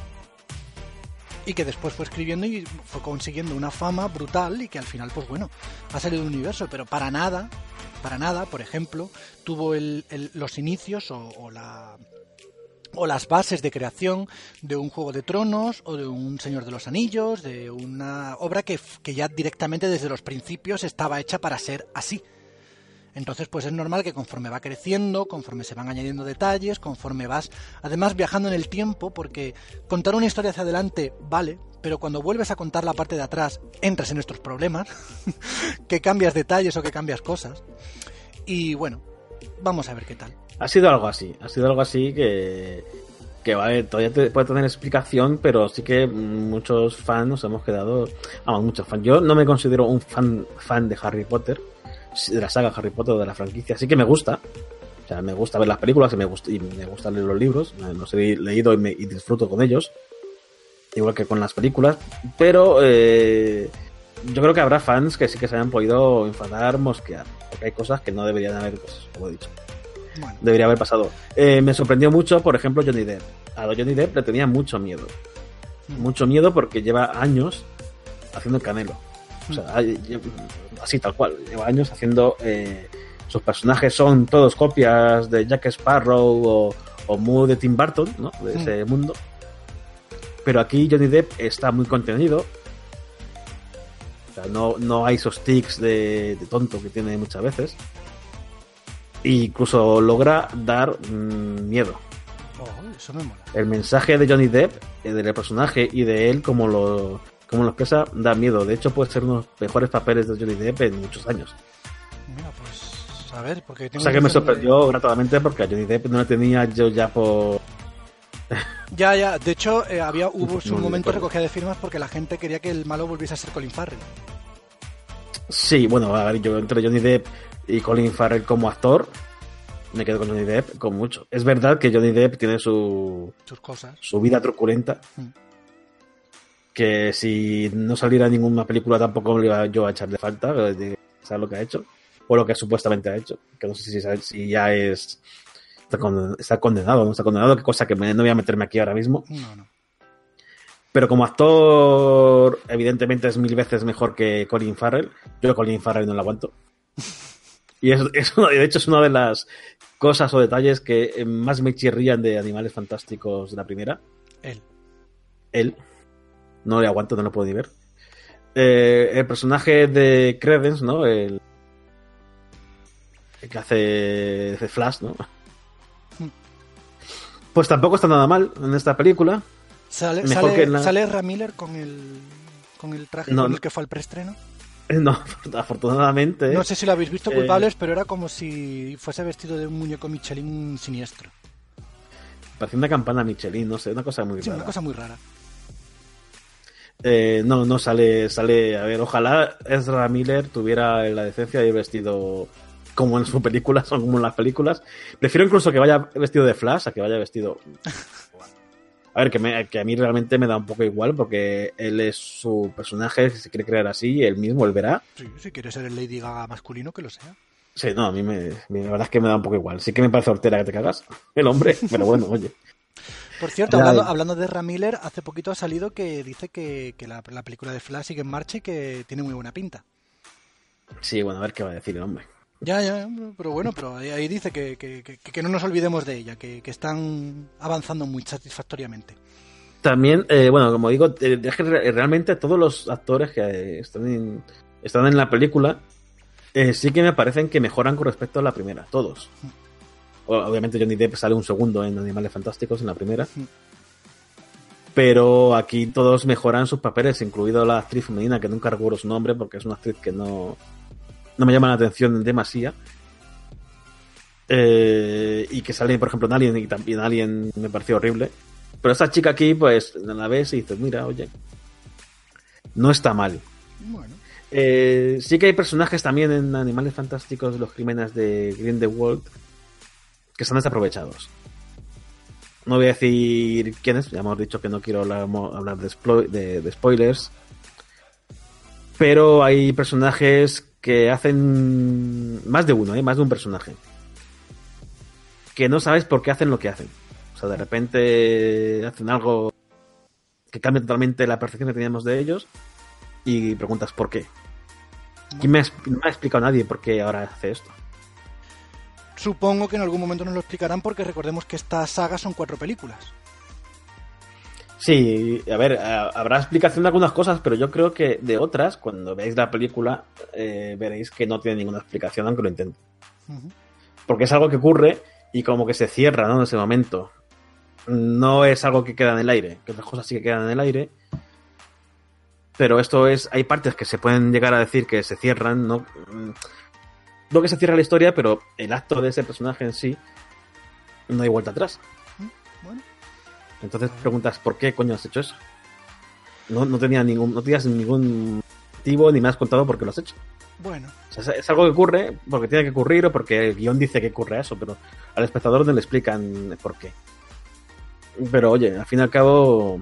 Y que después fue escribiendo y fue consiguiendo una fama brutal y que al final, pues bueno, ha salido un universo, pero para nada, para nada, por ejemplo, tuvo el, el, los inicios o, o, la, o las bases de creación de un Juego de Tronos o de un Señor de los Anillos, de una obra que, que ya directamente desde los principios estaba hecha para ser así. Entonces, pues es normal que conforme va creciendo, conforme se van añadiendo detalles, conforme vas, además, viajando en el tiempo, porque contar una historia hacia adelante vale, pero cuando vuelves a contar la parte de atrás, entras en estos problemas, que cambias detalles o que cambias cosas. Y bueno, vamos a ver qué tal. Ha sido algo así, ha sido algo así que, que vale, todavía te puede tener explicación, pero sí que muchos fans nos hemos quedado, vamos, muchos fans. Yo no me considero un fan, fan de Harry Potter, de la saga Harry Potter o de la franquicia, así que me gusta, o sea, me gusta ver las películas y me gusta, y me gusta leer los libros, los he leído y, me, y disfruto con ellos, igual que con las películas, pero eh, yo creo que habrá fans que sí que se hayan podido enfadar, mosquear, porque hay cosas que no deberían haber, pues, como he dicho, bueno. debería haber pasado. Eh, me sorprendió mucho, por ejemplo, Johnny Depp. A Johnny Depp le tenía mucho miedo, mm. mucho miedo porque lleva años haciendo el Canelo. O sea, así tal cual, lleva años haciendo, eh, sus personajes son todos copias de Jack Sparrow o, o Moo de Tim Burton, ¿no? De mm. ese mundo. Pero aquí Johnny Depp está muy contenido. O sea, no, no hay esos tics de, de tonto que tiene muchas veces. E incluso logra dar mmm, miedo. Oh, eso me mola. El mensaje de Johnny Depp, eh, del personaje y de él como lo... como los Presa da miedo. De hecho, puede ser uno de los mejores papeles de Johnny Depp en muchos años. Mira, pues, a ver, porque tengo... O sea que me sorprendió de... gratamente porque a Johnny Depp no le tenía yo ya por... Ya, ya, de hecho, eh, había hubo No, un no momento de recuerdo. recogida de firmas porque la gente quería que el malo volviese a ser Colin Farrell. Sí, bueno, a ver, yo entre Johnny Depp y Colin Farrell como actor, me quedo con Johnny Depp con mucho. Es verdad que Johnny Depp tiene su, Sus cosas. su vida truculenta, Mm. que si no saliera ninguna película tampoco le iba yo a echar de falta, de saber lo que ha hecho, o lo que supuestamente ha hecho, que no sé si, si ya es... Está condenado, está condenado, no está condenado, qué cosa que me, no voy a meterme aquí ahora mismo. No, no. Pero como actor, evidentemente es mil veces mejor que Colin Farrell. Yo a Colin Farrell no lo aguanto. Y es, es una- de hecho es una de las cosas o detalles que más me chirrían de Animales Fantásticos de la primera. Él. Él. No le aguanto, no lo puedo ni ver. Eh, el personaje de Credence, ¿no? El, el que hace de Flash, ¿no? Pues tampoco está nada mal en esta película. Sale, Mejor sale, que en la- sale Ezra Miller con el, con el traje No, con no. el que fue al preestreno. No, afortunadamente. No sé si lo habéis visto, Eh, culpables, pero era como si fuese vestido de un muñeco Michelin siniestro. Parecía una campana Michelin, no sé, una cosa muy Sí, rara. una cosa muy rara. Eh, no, no sale, sale. A ver, ojalá Ezra Miller tuviera la decencia de ir vestido como en su película, o como en las películas. Prefiero incluso que vaya vestido de Flash a que vaya vestido. A ver, que, me- que a mí realmente me da un poco igual porque él es su personaje, si se quiere crear así, él mismo, él verá. Sí, si quiere ser el Lady Gaga masculino, que lo sea. Sí, no, a mí me, me- la verdad es que me da un poco igual. Sí que me parece hortera que te cagas, el hombre, pero bueno, oye. Por cierto, Ya, hablando, ya. hablando de Ezra Miller, hace poquito ha salido que dice que, que la, la película de Flash sigue en marcha y que tiene muy buena pinta. Sí, bueno, a ver qué va a decir el hombre. Ya, ya, pero bueno, pero ahí, ahí dice que, que, que, que no nos olvidemos de ella, que, que están avanzando muy satisfactoriamente. También, eh, bueno, como digo, eh, es que re- realmente todos los actores que eh, están en, están en la película eh, sí que me parecen que mejoran con respecto a la primera, todos. O- Obviamente Johnny Depp sale un segundo en Animales Fantásticos en la primera, pero aquí todos mejoran sus papeles, incluido la actriz femenina, que nunca recuerdo su nombre porque es una actriz que no, no me llama la atención demasiado. Eh, y que sale, por ejemplo, en Alien, y también Alien me pareció horrible. Pero esta chica aquí, pues, la ves y dices, mira, oye, no está mal. Bueno, Eh, sí que hay personajes también en Animales Fantásticos, los crímenes de Grindelwald, que están desaprovechados. No voy a decir quiénes, ya hemos dicho que no quiero hablar, hablar de, splo- de- de spoilers. Pero hay personajes que hacen más de uno, ¿eh? Más de un personaje. Que no sabes por qué hacen lo que hacen. O sea, de repente hacen algo que cambia totalmente la percepción que teníamos de ellos y preguntas por qué. Y me ha, expl- no me ha explicado nadie por qué ahora hace esto. supongo que en algún momento nos lo explicarán porque recordemos que esta saga son cuatro películas. Sí, a ver, a- habrá explicación de algunas cosas, pero yo creo que de otras, cuando veáis la película, eh, veréis que no tiene ninguna explicación, aunque lo intente. Ujú. Porque es algo que ocurre y como que se cierra, ¿no? En ese momento. No es algo que queda en el aire, que otras cosas sí que quedan en el aire. Pero esto es, hay partes que se pueden llegar a decir que se cierran, ¿no? No que se cierra la historia, pero el acto de ese personaje en sí no hay vuelta atrás. Bueno, Entonces preguntas, ¿por qué coño has hecho eso? No, no tenía ningún, no tenías ningún motivo ni me has contado por qué lo has hecho. bueno, O sea, es, es algo que ocurre porque tiene que ocurrir o porque el guión dice que ocurre eso, pero al espectador no le explican por qué. Pero oye, al fin y al cabo,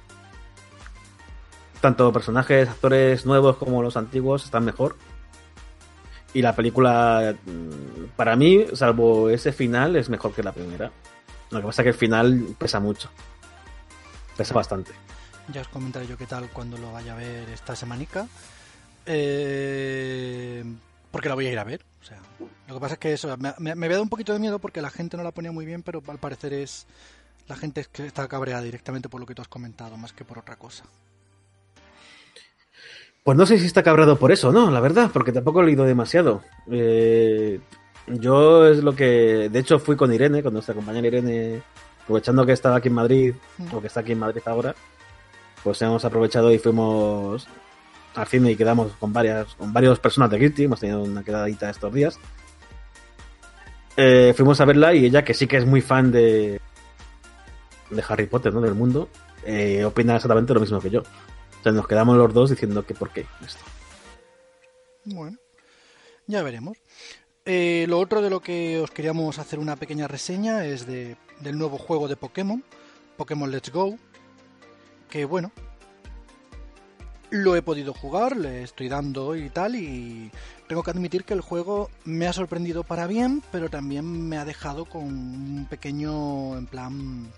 tanto personajes, actores nuevos como los antiguos están mejor. Y la película, mm, para mí, salvo ese final, es mejor que la primera. Lo que pasa es que el final pesa mucho. Pesa bastante. ya os comentaré yo qué tal cuando lo vaya a ver esta semanica. Eh, porque la voy a ir a ver. O sea, lo que pasa es que eso me, me, me había dado un poquito de miedo porque la gente no la ponía muy bien, pero al parecer es la gente es que está cabreada directamente por lo que tú has comentado, más que por otra cosa. Pues no sé si está cabrado por eso, ¿no? La verdad, porque tampoco he leído demasiado. Eh, yo es lo que... De hecho, fui con Irene, con nuestra compañera Irene, aprovechando que estaba aquí en Madrid, Mm. o que está aquí en Madrid ahora. pues hemos aprovechado y fuimos al cine y quedamos con varias con varias personas de Guilty, hemos tenido una quedadita estos días. Eh, fuimos a verla y ella, que sí que es muy fan de de Harry Potter, ¿no? Del mundo, eh, opina exactamente lo mismo que yo. O sea, nos quedamos los dos diciendo que por qué esto. Bueno, ya veremos. Eh, lo otro de lo que os queríamos hacer una pequeña reseña es de, del nuevo juego de Pokémon, Pokémon Let's Go, que bueno, lo he podido jugar, le estoy dando y tal, y tengo que admitir que el juego me ha sorprendido para bien, pero también me ha dejado con un pequeño, en plan...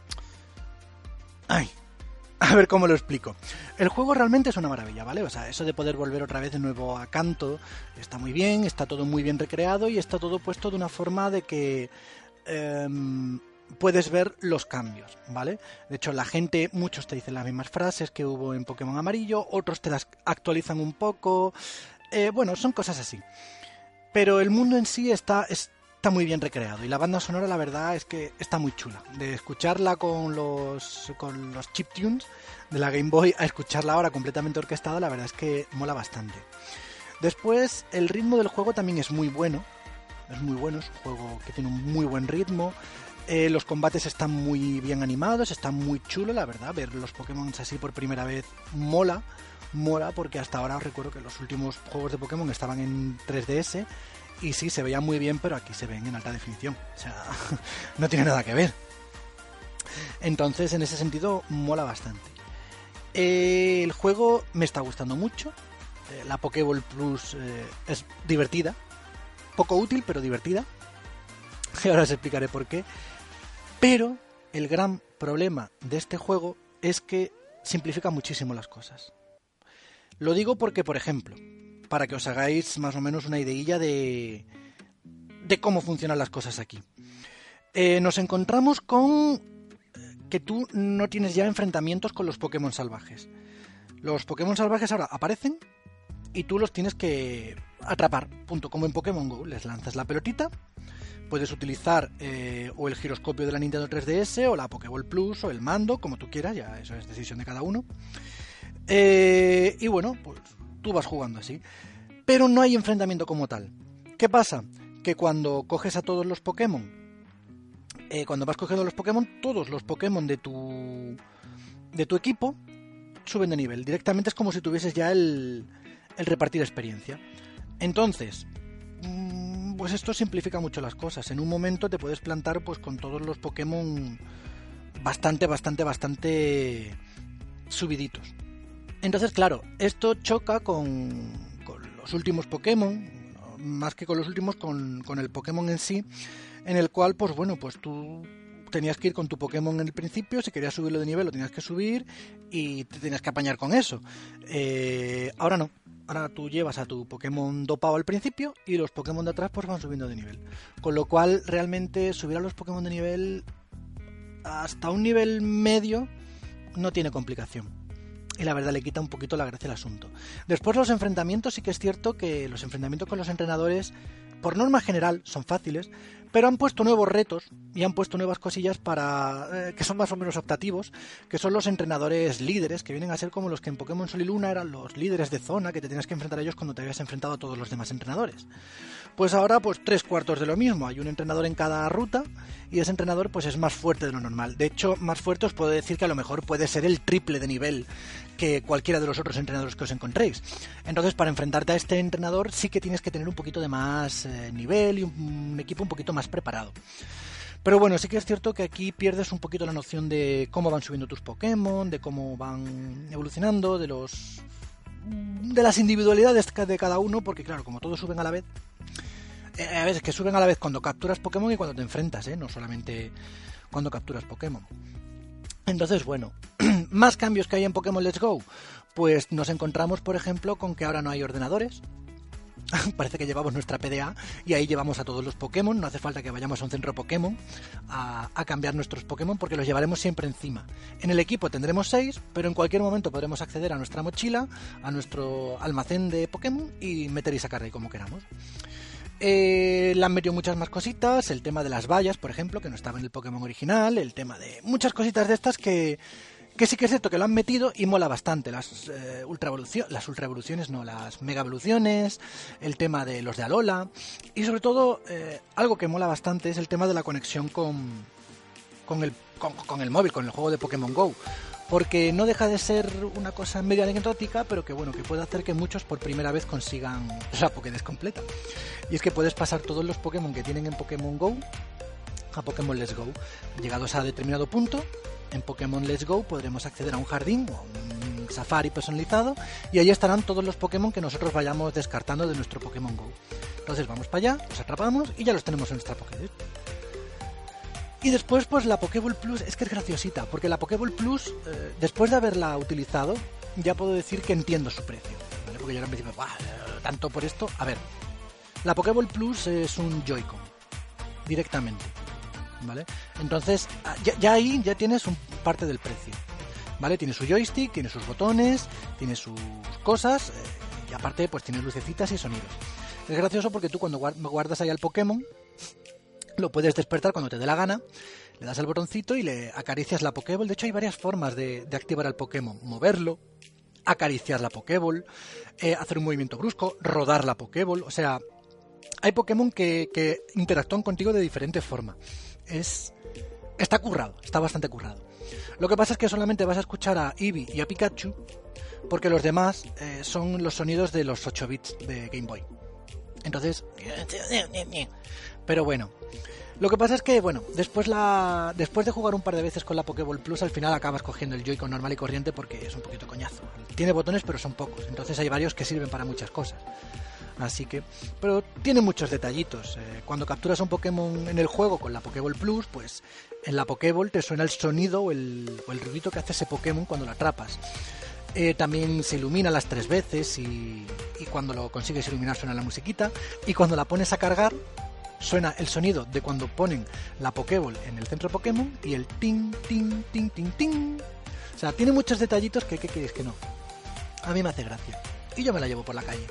¡Ay! A ver cómo lo explico. El juego realmente es una maravilla, ¿vale? O sea, eso de poder volver otra vez de nuevo a Kanto está muy bien, está todo muy bien recreado y está todo puesto de una forma de que eh, puedes ver los cambios, ¿vale? De hecho, la gente, muchos te dicen las mismas frases que hubo en Pokémon Amarillo, otros te las actualizan un poco. Eh, bueno, son cosas así. Pero el mundo en sí está... está muy bien recreado y la banda sonora la verdad es que está muy chula. De escucharla con los con los chiptunes de la Game Boy a escucharla ahora completamente orquestada, la verdad es que mola bastante. Después el ritmo del juego también es muy bueno, es muy bueno, es un juego que tiene un muy buen ritmo. Eh, los combates están muy bien animados, están muy chulos, la verdad. Ver los Pokémon así por primera vez mola, mola porque hasta ahora os recuerdo que los últimos juegos de Pokémon estaban en tres D S. Y sí, se veía muy bien, pero aquí se ven en alta definición. O sea, no tiene nada que ver. Entonces, en ese sentido, mola bastante. Eh, el juego me está gustando mucho. Eh, la Pokéball Plus eh, es divertida. Poco útil, pero divertida. Y ahora os explicaré por qué. Pero el gran problema de este juego es que simplifica muchísimo las cosas. Lo digo porque, por ejemplo... para que os hagáis más o menos una ideilla de, de cómo funcionan las cosas aquí. Eh, nos encontramos con que tú no tienes ya enfrentamientos con los Pokémon salvajes. Los Pokémon salvajes ahora aparecen y tú los tienes que atrapar, punto, como en Pokémon Go. Les lanzas la pelotita, puedes utilizar eh, o el giroscopio de la Nintendo tres D S o la Pokéball Plus o el mando, como tú quieras, ya eso es decisión de cada uno. Eh, y bueno, pues... tú vas jugando así, pero no hay enfrentamiento como tal. ¿Qué pasa? Que cuando coges a todos los Pokémon, eh, cuando vas cogiendo los Pokémon, todos los Pokémon de tu de tu equipo suben de nivel. Directamente es como si tuvieses ya el, el repartir experiencia. Entonces, pues esto simplifica mucho las cosas. En un momento te puedes plantar pues con todos los Pokémon bastante, bastante, bastante subiditos. Entonces, claro, esto choca con, con los últimos Pokémon, más que con los últimos, con, con el Pokémon en sí, en el cual, pues bueno, pues tú tenías que ir con tu Pokémon en el principio, si querías subirlo de nivel lo tenías que subir y te tenías que apañar con eso. Eh, ahora no, ahora tú llevas a tu Pokémon dopado al principio y los Pokémon de atrás pues van subiendo de nivel. Con lo cual, realmente subir a los Pokémon de nivel hasta un nivel medio no tiene complicación. Y la verdad le quita un poquito la gracia al asunto. Después los enfrentamientos, sí que es cierto que los enfrentamientos con los entrenadores, por norma general, son fáciles, pero han puesto nuevos retos y han puesto nuevas cosillas para eh, que son más o menos optativos, que son los entrenadores líderes, que vienen a ser como los que en Pokémon Sol y Luna eran los líderes de zona, que te tenías que enfrentar a ellos cuando te habías enfrentado a todos los demás entrenadores. Pues ahora, pues tres cuartos de lo mismo. Hay un entrenador en cada ruta y ese entrenador pues es más fuerte de lo normal. De hecho, más fuerte os puedo decir que a lo mejor puede ser el triple de nivel que cualquiera de los otros entrenadores que os encontréis. Entonces, para enfrentarte a este entrenador sí que tienes que tener un poquito de más eh, nivel y un, un equipo un poquito más preparado. Pero bueno, sí que es cierto que aquí pierdes un poquito la noción de cómo van subiendo tus Pokémon, de cómo van evolucionando, de los de las individualidades de cada uno, porque claro, como todos suben a la vez, eh, a veces que suben a la vez cuando capturas Pokémon y cuando te enfrentas, ¿eh? No solamente cuando capturas Pokémon. Entonces, bueno, más cambios que hay en Pokémon Let's Go, pues nos encontramos, por ejemplo, con que ahora no hay ordenadores. Parece que llevamos nuestra P D A y ahí llevamos a todos los Pokémon. No hace falta que vayamos a un centro Pokémon a, a cambiar nuestros Pokémon porque los llevaremos siempre encima. En el equipo tendremos seis, pero en cualquier momento podremos acceder a nuestra mochila, a nuestro almacén de Pokémon y meter y sacar de ahí como queramos. Eh, le han metido muchas más cositas, el tema de las vallas, por ejemplo, que no estaba en el Pokémon original, el tema de muchas cositas de estas que... que sí que es cierto que lo han metido y mola bastante. Las eh, ultra evoluciones, las ultra evoluciones, no, las mega evoluciones, el tema de los de Alola y sobre todo eh, algo que mola bastante es el tema de la conexión con, con, el, con, con el móvil, con el juego de Pokémon Go. Porque no deja de ser una cosa medio anecdótica, pero que bueno, que puede hacer que muchos por primera vez consigan la Pokédex completa. Y es que puedes pasar todos los Pokémon que tienen en Pokémon Go a Pokémon Let's Go. Llegados a determinado punto, en Pokémon Let's Go podremos acceder a un jardín o a un safari personalizado y allí estarán todos los Pokémon que nosotros vayamos descartando de nuestro Pokémon Go. Entonces vamos para allá, los atrapamos y ya los tenemos en nuestra Pokédex. Y después, pues la Pokéball Plus es que es graciosita, porque la Pokéball Plus, eh, después de haberla utilizado, ya puedo decir que entiendo su precio, ¿vale? Porque yo ahora me digo, ¡buah! Tanto por esto. A ver, la Pokéball Plus es un Joy-Con, directamente, ¿vale? Entonces, ya, ya ahí ya tienes un parte del precio, ¿vale? Tiene su joystick, tiene sus botones, tiene sus cosas, eh, y aparte, pues tiene lucecitas y sonidos. Es gracioso porque tú cuando guardas ahí al Pokémon, lo puedes despertar cuando te dé la gana, le das al botoncito y le acaricias la Pokéball. De hecho, hay varias formas de, de activar al Pokémon. Moverlo, acariciar la Pokéball, eh, hacer un movimiento brusco, rodar la Pokéball. O sea, hay Pokémon que, que interactúan contigo de diferente forma. Es, está currado, está bastante currado. Lo que pasa es que solamente vas a escuchar a Eevee y a Pikachu, porque los demás eh, son los sonidos de los ocho bits de Game Boy. Entonces... Pero bueno, lo que pasa es que, bueno, después la después de jugar un par de veces con la Pokéball Plus, al final acabas cogiendo el Joy-Con normal y corriente porque es un poquito coñazo. Tiene botones, pero son pocos, entonces hay varios que sirven para muchas cosas. Así que, pero tiene muchos detallitos. Eh, cuando capturas a un Pokémon en el juego con la Pokéball Plus, pues en la Pokéball te suena el sonido o el, o el ruidito que hace ese Pokémon cuando lo atrapas. Eh, también se ilumina las tres veces y, y cuando lo consigues iluminar suena la musiquita. Y cuando la pones a cargar, suena el sonido de cuando ponen la Pokéball en el centro Pokémon y el ting, ting, ting, ting, ting. O sea, tiene muchos detallitos que, ¿qué queréis que no? A mí me hace gracia. Y yo me la llevo por la calle.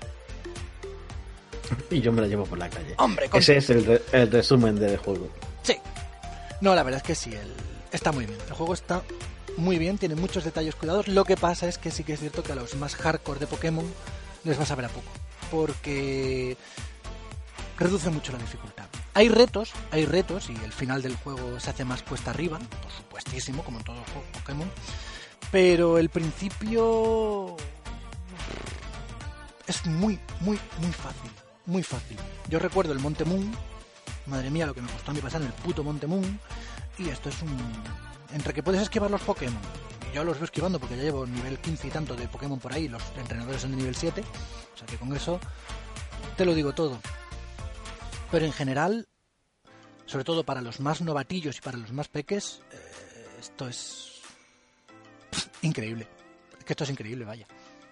Y yo me la llevo por la calle. Hombre, con... ese es el, re- el resumen del juego. Sí. No, la verdad es que sí, el... está muy bien. El juego está muy bien, tiene muchos detalles cuidados. Lo que pasa es que sí que es cierto que a los más hardcore de Pokémon les vas a ver a poco. Porque... reduce mucho la dificultad. Hay retos, hay retos y el final del juego se hace más cuesta arriba, por supuestísimo, como en todo el juego Pokémon, pero el principio es muy, muy, muy fácil, muy fácil. Yo recuerdo el Monte Moon, madre mía lo que me costó a mí pasar en el puto Monte Moon, y esto es un... entre que puedes esquivar los Pokémon, yo los veo esquivando porque ya llevo nivel quince y tanto de Pokémon por ahí, los entrenadores son de nivel siete, o sea que con eso te lo digo todo. Pero en general, sobre todo para los más novatillos y para los más peques, eh, esto es pff, increíble. Es que esto es increíble, vaya.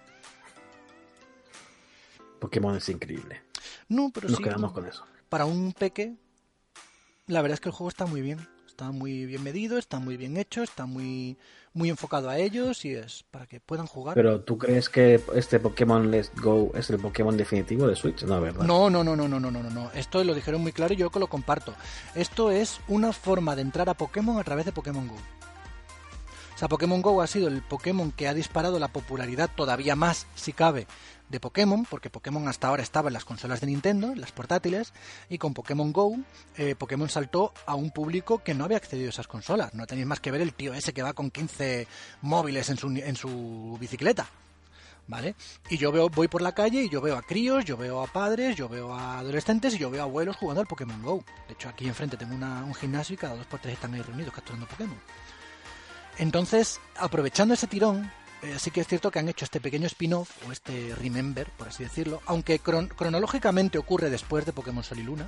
Pokémon es increíble. No, pero Nos sí, quedamos con eso. Para un peque, la verdad es que el juego está muy bien. Está muy bien medido, está muy bien hecho, está muy, muy enfocado a ellos y es para que puedan jugar. Pero ¿tú crees que este Pokémon Let's Go es el Pokémon definitivo de Switch? No, ¿verdad? No, no, no, no, no, no, no, no. Esto lo dijeron muy claro y yo que lo comparto. Esto es una forma de entrar a Pokémon a través de Pokémon Go. O sea, Pokémon Go ha sido el Pokémon que ha disparado la popularidad todavía más, si cabe, de Pokémon, porque Pokémon hasta ahora estaba en las consolas de Nintendo, en las portátiles, y con Pokémon Go, eh, Pokémon saltó a un público que no había accedido a esas consolas. No tenéis más que ver el tío ese que va con quince móviles en su, en su bicicleta, ¿vale? Y yo veo, voy por la calle y yo veo a críos, yo veo a padres, yo veo a adolescentes y yo veo a abuelos jugando al Pokémon Go. De hecho, aquí enfrente tengo una, un gimnasio y cada dos por tres están ahí reunidos capturando Pokémon. Entonces, aprovechando ese tirón, eh, sí que es cierto que han hecho este pequeño spin-off, o este Remember, por así decirlo, aunque cron- cronológicamente ocurre después de Pokémon Sol y Luna.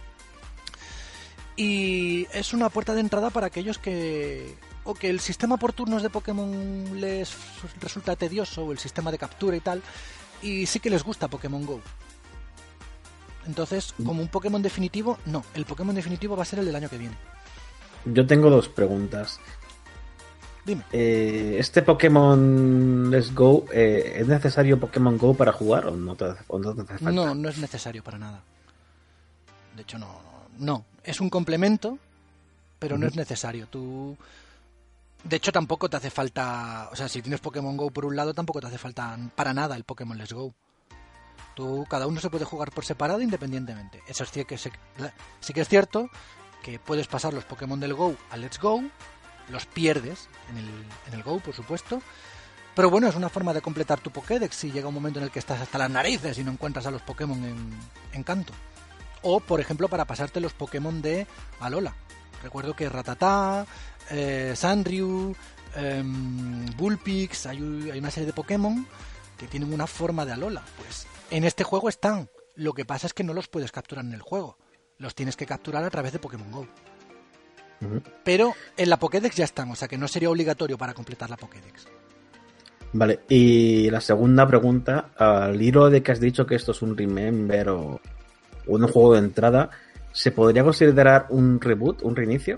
Y es una puerta de entrada para aquellos que... o que el sistema por turnos de Pokémon les resulta tedioso, o el sistema de captura y tal, y sí que les gusta Pokémon Go. Entonces, como un Pokémon definitivo, no. El Pokémon definitivo va a ser el del año que viene. Yo tengo dos preguntas. Dime. Eh, ¿Este Pokémon Let's Go, eh, es necesario Pokémon Go para jugar o no te, o no te hace falta? No, no es necesario para nada. De hecho, no. No. Es un complemento, pero uh-huh. no es necesario. Tú... De hecho, tampoco te hace falta... O sea, si tienes Pokémon Go por un lado, tampoco te hace falta para nada el Pokémon Let's Go. Tú, cada uno se puede jugar por separado independientemente. Eso sí que, sí que es cierto que puedes pasar los Pokémon del Go al Let's Go, los pierdes en el, en el Go, por supuesto, pero bueno, es una forma de completar tu Pokédex si llega un momento en el que estás hasta las narices y no encuentras a los Pokémon en, en Kanto. O, por ejemplo, para pasarte los Pokémon de Alola. Recuerdo que Rattata, eh, Sanryu, eh, Bullpix, hay, hay una serie de Pokémon que tienen una forma de Alola. Pues en este juego están. Lo que pasa es que no los puedes capturar en el juego. Los tienes que capturar a través de Pokémon Go. Uh-huh. Pero en la Pokédex ya están, o sea que no sería obligatorio para completar la Pokédex. Vale, y la segunda pregunta, al hilo de que has dicho que esto es un remember o un juego de entrada, ¿se podría considerar un reboot, un reinicio?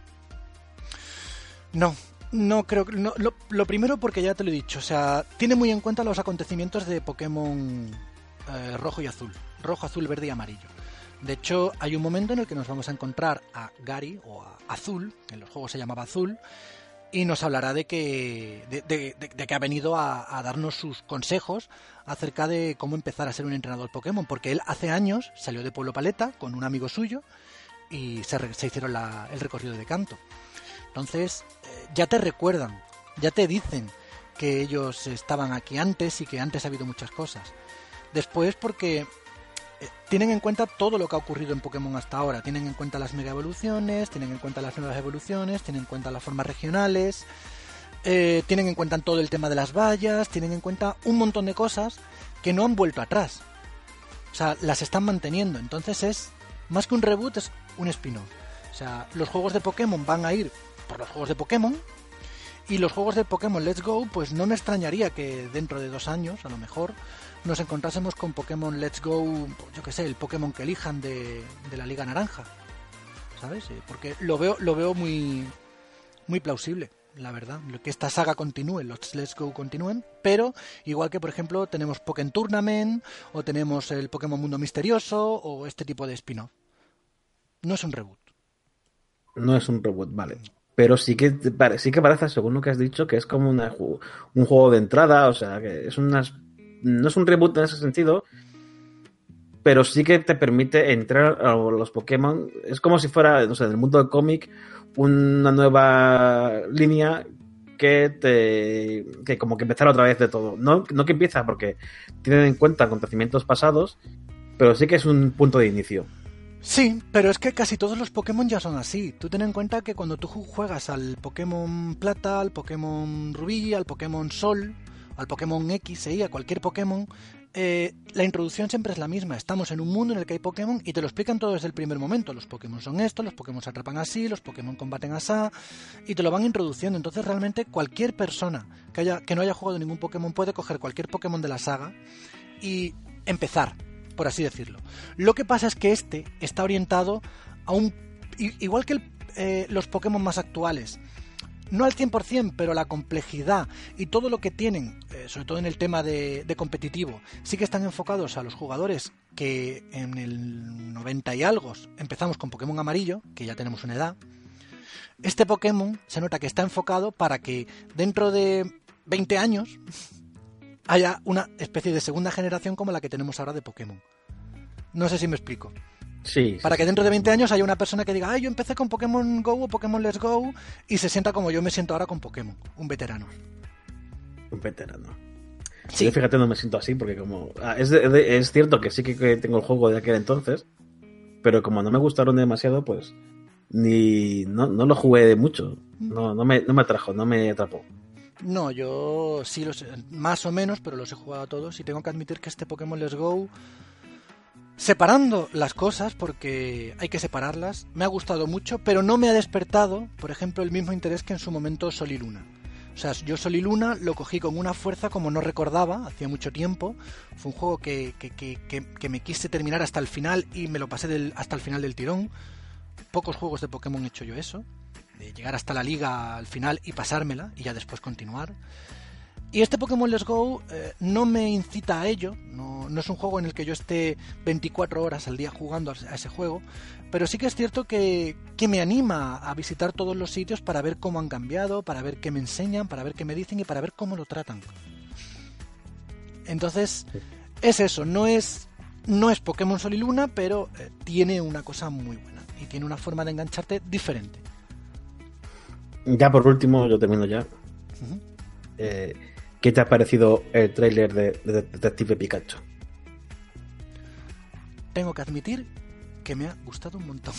No, no creo que... No, lo, lo primero porque ya te lo he dicho, o sea, tiene muy en cuenta los acontecimientos de Pokémon eh, rojo y azul, rojo, azul, verde y amarillo. De hecho, hay un momento en el que nos vamos a encontrar a Gary, o a Azul, en los juegos se llamaba Azul, y nos hablará de que, de, de, de, de que ha venido a, a darnos sus consejos acerca de cómo empezar a ser un entrenador Pokémon, porque él hace años salió de Pueblo Paleta con un amigo suyo y se, se hicieron la, el recorrido de Kanto. Entonces, eh, ya te recuerdan, ya te dicen que ellos estaban aquí antes y que antes ha habido muchas cosas. Después porque... tienen en cuenta todo lo que ha ocurrido en Pokémon hasta ahora. Tienen en cuenta las mega evoluciones, tienen en cuenta las nuevas evoluciones, tienen en cuenta las formas regionales, eh, tienen en cuenta todo el tema de las vallas, tienen en cuenta un montón de cosas que no han vuelto atrás. O sea, las están manteniendo. Entonces es, más que un reboot, es un spin-off. O sea, los juegos de Pokémon van a ir por los juegos de Pokémon, y los juegos de Pokémon Let's Go, pues no me extrañaría que dentro de dos años, a lo mejor, nos encontrásemos con Pokémon Let's Go, yo que sé, el Pokémon que elijan de, de la Liga Naranja, ¿sabes? Porque lo veo lo veo muy muy plausible, la verdad, que esta saga continúe, los Let's Go continúen, pero igual que, por ejemplo, tenemos Pokémon Tournament, o tenemos el Pokémon Mundo Misterioso, o este tipo de spin-off. No es un reboot. No es un reboot, vale. Pero sí que, sí que parece, según lo que has dicho, que es como una, un juego de entrada, o sea, que es unas... No es un reboot en ese sentido, pero sí que te permite entrar a los Pokémon. Es como si fuera, no sé, del mundo del cómic, una nueva línea que te que como que empezar otra vez de todo. No, no que empieza porque tienen en cuenta acontecimientos pasados, pero sí que es un punto de inicio. Sí, pero es que casi todos los Pokémon ya son así. Tú ten en cuenta que cuando tú juegas al Pokémon Plata, al Pokémon Rubí, al Pokémon Sol, al Pokémon X, ¿eh? A cualquier Pokémon, eh, la introducción siempre es la misma. Estamos en un mundo en el que hay Pokémon y te lo explican todo desde el primer momento. Los Pokémon son esto, los Pokémon se atrapan así, los Pokémon combaten así, y te lo van introduciendo. Entonces realmente cualquier persona que, haya, que no haya jugado ningún Pokémon puede coger cualquier Pokémon de la saga y empezar, por así decirlo. Lo que pasa es que este está orientado a un... Igual que el, eh, los Pokémon más actuales, no al cien por ciento, pero la complejidad y todo lo que tienen, eh, sobre todo en el tema de, de competitivo, sí que están enfocados a los jugadores que en el noventa y algo empezamos con Pokémon amarillo, que ya tenemos una edad. Este Pokémon se nota que está enfocado para que dentro de veinte años haya una especie de segunda generación como la que tenemos ahora de Pokémon. No sé si me explico. Sí, para sí, que dentro sí. de veinte años haya una persona que diga, ay, yo empecé con Pokémon Go o Pokémon Let's Go, y se sienta como yo me siento ahora con Pokémon, un veterano. Un veterano. Sí. Yo, fíjate, no me siento así porque como... Ah, es, de, de, es cierto que sí que tengo el juego de aquel entonces, pero como no me gustaron demasiado, pues ni no, no lo jugué de mucho. No, no, me, no me atrajo, no me atrapó. No, yo sí los más o menos, pero los he jugado a todos y tengo que admitir que este Pokémon Let's Go, separando las cosas, porque hay que separarlas, me ha gustado mucho, pero no me ha despertado, por ejemplo, el mismo interés que en su momento Sol y Luna. O sea, yo Sol y Luna lo cogí con una fuerza como no recordaba, hacía mucho tiempo. Fue un juego que, que, que, que, que me quise terminar hasta el final y me lo pasé del, hasta el final del tirón. Pocos juegos de Pokémon he hecho yo eso, de llegar hasta la liga al final y pasármela y ya después continuar. Y este Pokémon Let's Go eh, no me incita a ello, no, no es un juego en el que yo esté veinticuatro horas al día jugando a ese juego, pero sí que es cierto que, que me anima a visitar todos los sitios para ver cómo han cambiado, para ver qué me enseñan, para ver qué me dicen y para ver cómo lo tratan. Entonces, es eso, no es, no es Pokémon Sol y Luna, pero eh, tiene una cosa muy buena y tiene una forma de engancharte diferente. Ya por último, yo termino ya. Uh-huh. Eh, ¿Qué te ha parecido el tráiler de, de Detective Pikachu? Tengo que admitir que me ha gustado un montón.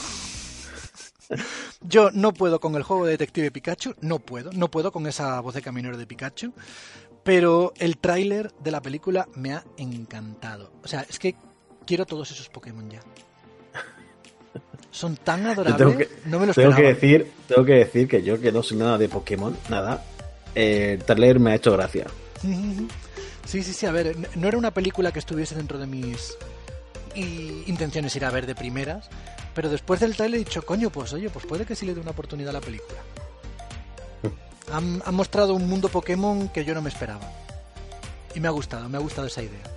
Yo no puedo con el juego de Detective Pikachu, no puedo, no puedo con esa voz de camionero de Pikachu, pero el tráiler de la película me ha encantado. O sea, es que quiero todos esos Pokémon ya. Son tan adorables, tengo que, no me lo tengo esperaba. que decir, tengo que decir que yo, que no soy nada de Pokémon, nada, eh, el tráiler me ha hecho gracia. Sí, sí, sí, a ver, no era una película que estuviese dentro de mis y, intenciones ir a ver de primeras, pero después del tráiler he dicho, coño, pues oye, pues puede que sí le dé una oportunidad a la película. Han, han mostrado un mundo Pokémon que yo no me esperaba. Y me ha gustado, me ha gustado esa idea.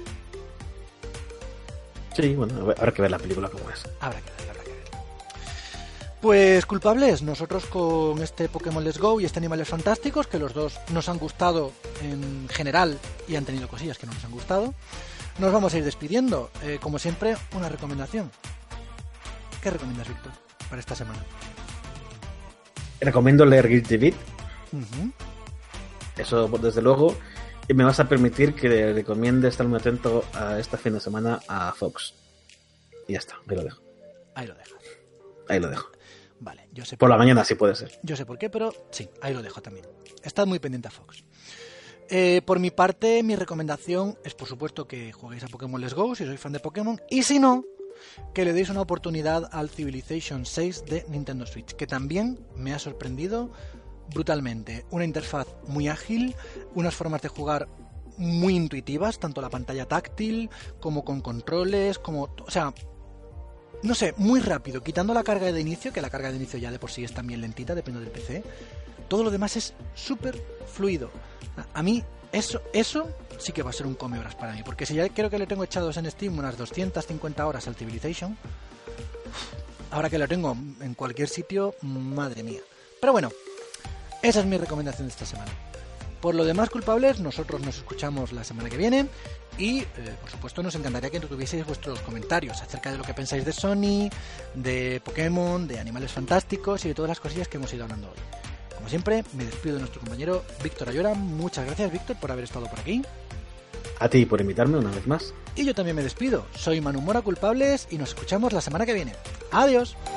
Sí, bueno, habrá que ver la película como es. Habrá que ver, habrá que ver. Pues culpables, nosotros con este Pokémon Let's Go y este Animales Fantásticos, que los dos nos han gustado en general y han tenido cosillas que no nos han gustado, nos vamos a ir despidiendo. Eh, como siempre, una recomendación. ¿Qué recomiendas, Víctor, para esta semana? Recomiendo leer Guilty Beat. Uh-huh. Eso, desde luego. Y me vas a permitir que le recomiende estar muy atento a este fin de semana a Fox. Y ya está, ahí lo dejo. Ahí lo dejo. Ahí lo dejo. Vale, yo sé por, por la qué. mañana sí puede ser. Yo sé por qué, pero sí, ahí lo dejo también. Estad muy pendiente a Fox. Eh, por mi parte, mi recomendación es, por supuesto, que juguéis a Pokémon Let's Go si sois fan de Pokémon. Y si no, que le deis una oportunidad al Civilization seis de Nintendo Switch, que también me ha sorprendido brutalmente. Una interfaz muy ágil, unas formas de jugar muy intuitivas, tanto la pantalla táctil como con controles, como, o sea, no sé, muy rápido, quitando la carga de inicio, que la carga de inicio ya de por sí es también lentita, depende del P C. Todo lo demás es súper fluido. A mí eso, eso sí que va a ser un come horas para mí, porque si ya creo que le tengo echados en Steam unas doscientas cincuenta horas al Civilization, ahora que lo tengo en cualquier sitio, madre mía. Pero bueno, esa es mi recomendación de esta semana. Por lo demás, culpables, nosotros nos escuchamos la semana que viene y, eh, por supuesto, nos encantaría que tuvieseis vuestros comentarios acerca de lo que pensáis de Sony, de Pokémon, de Animales Fantásticos y de todas las cosillas que hemos ido hablando hoy. Como siempre, me despido de nuestro compañero Víctor Ayora. Muchas gracias, Víctor, por haber estado por aquí. A ti por invitarme una vez más. Y yo también me despido. Soy Manu Mora, culpables, y nos escuchamos la semana que viene. ¡Adiós!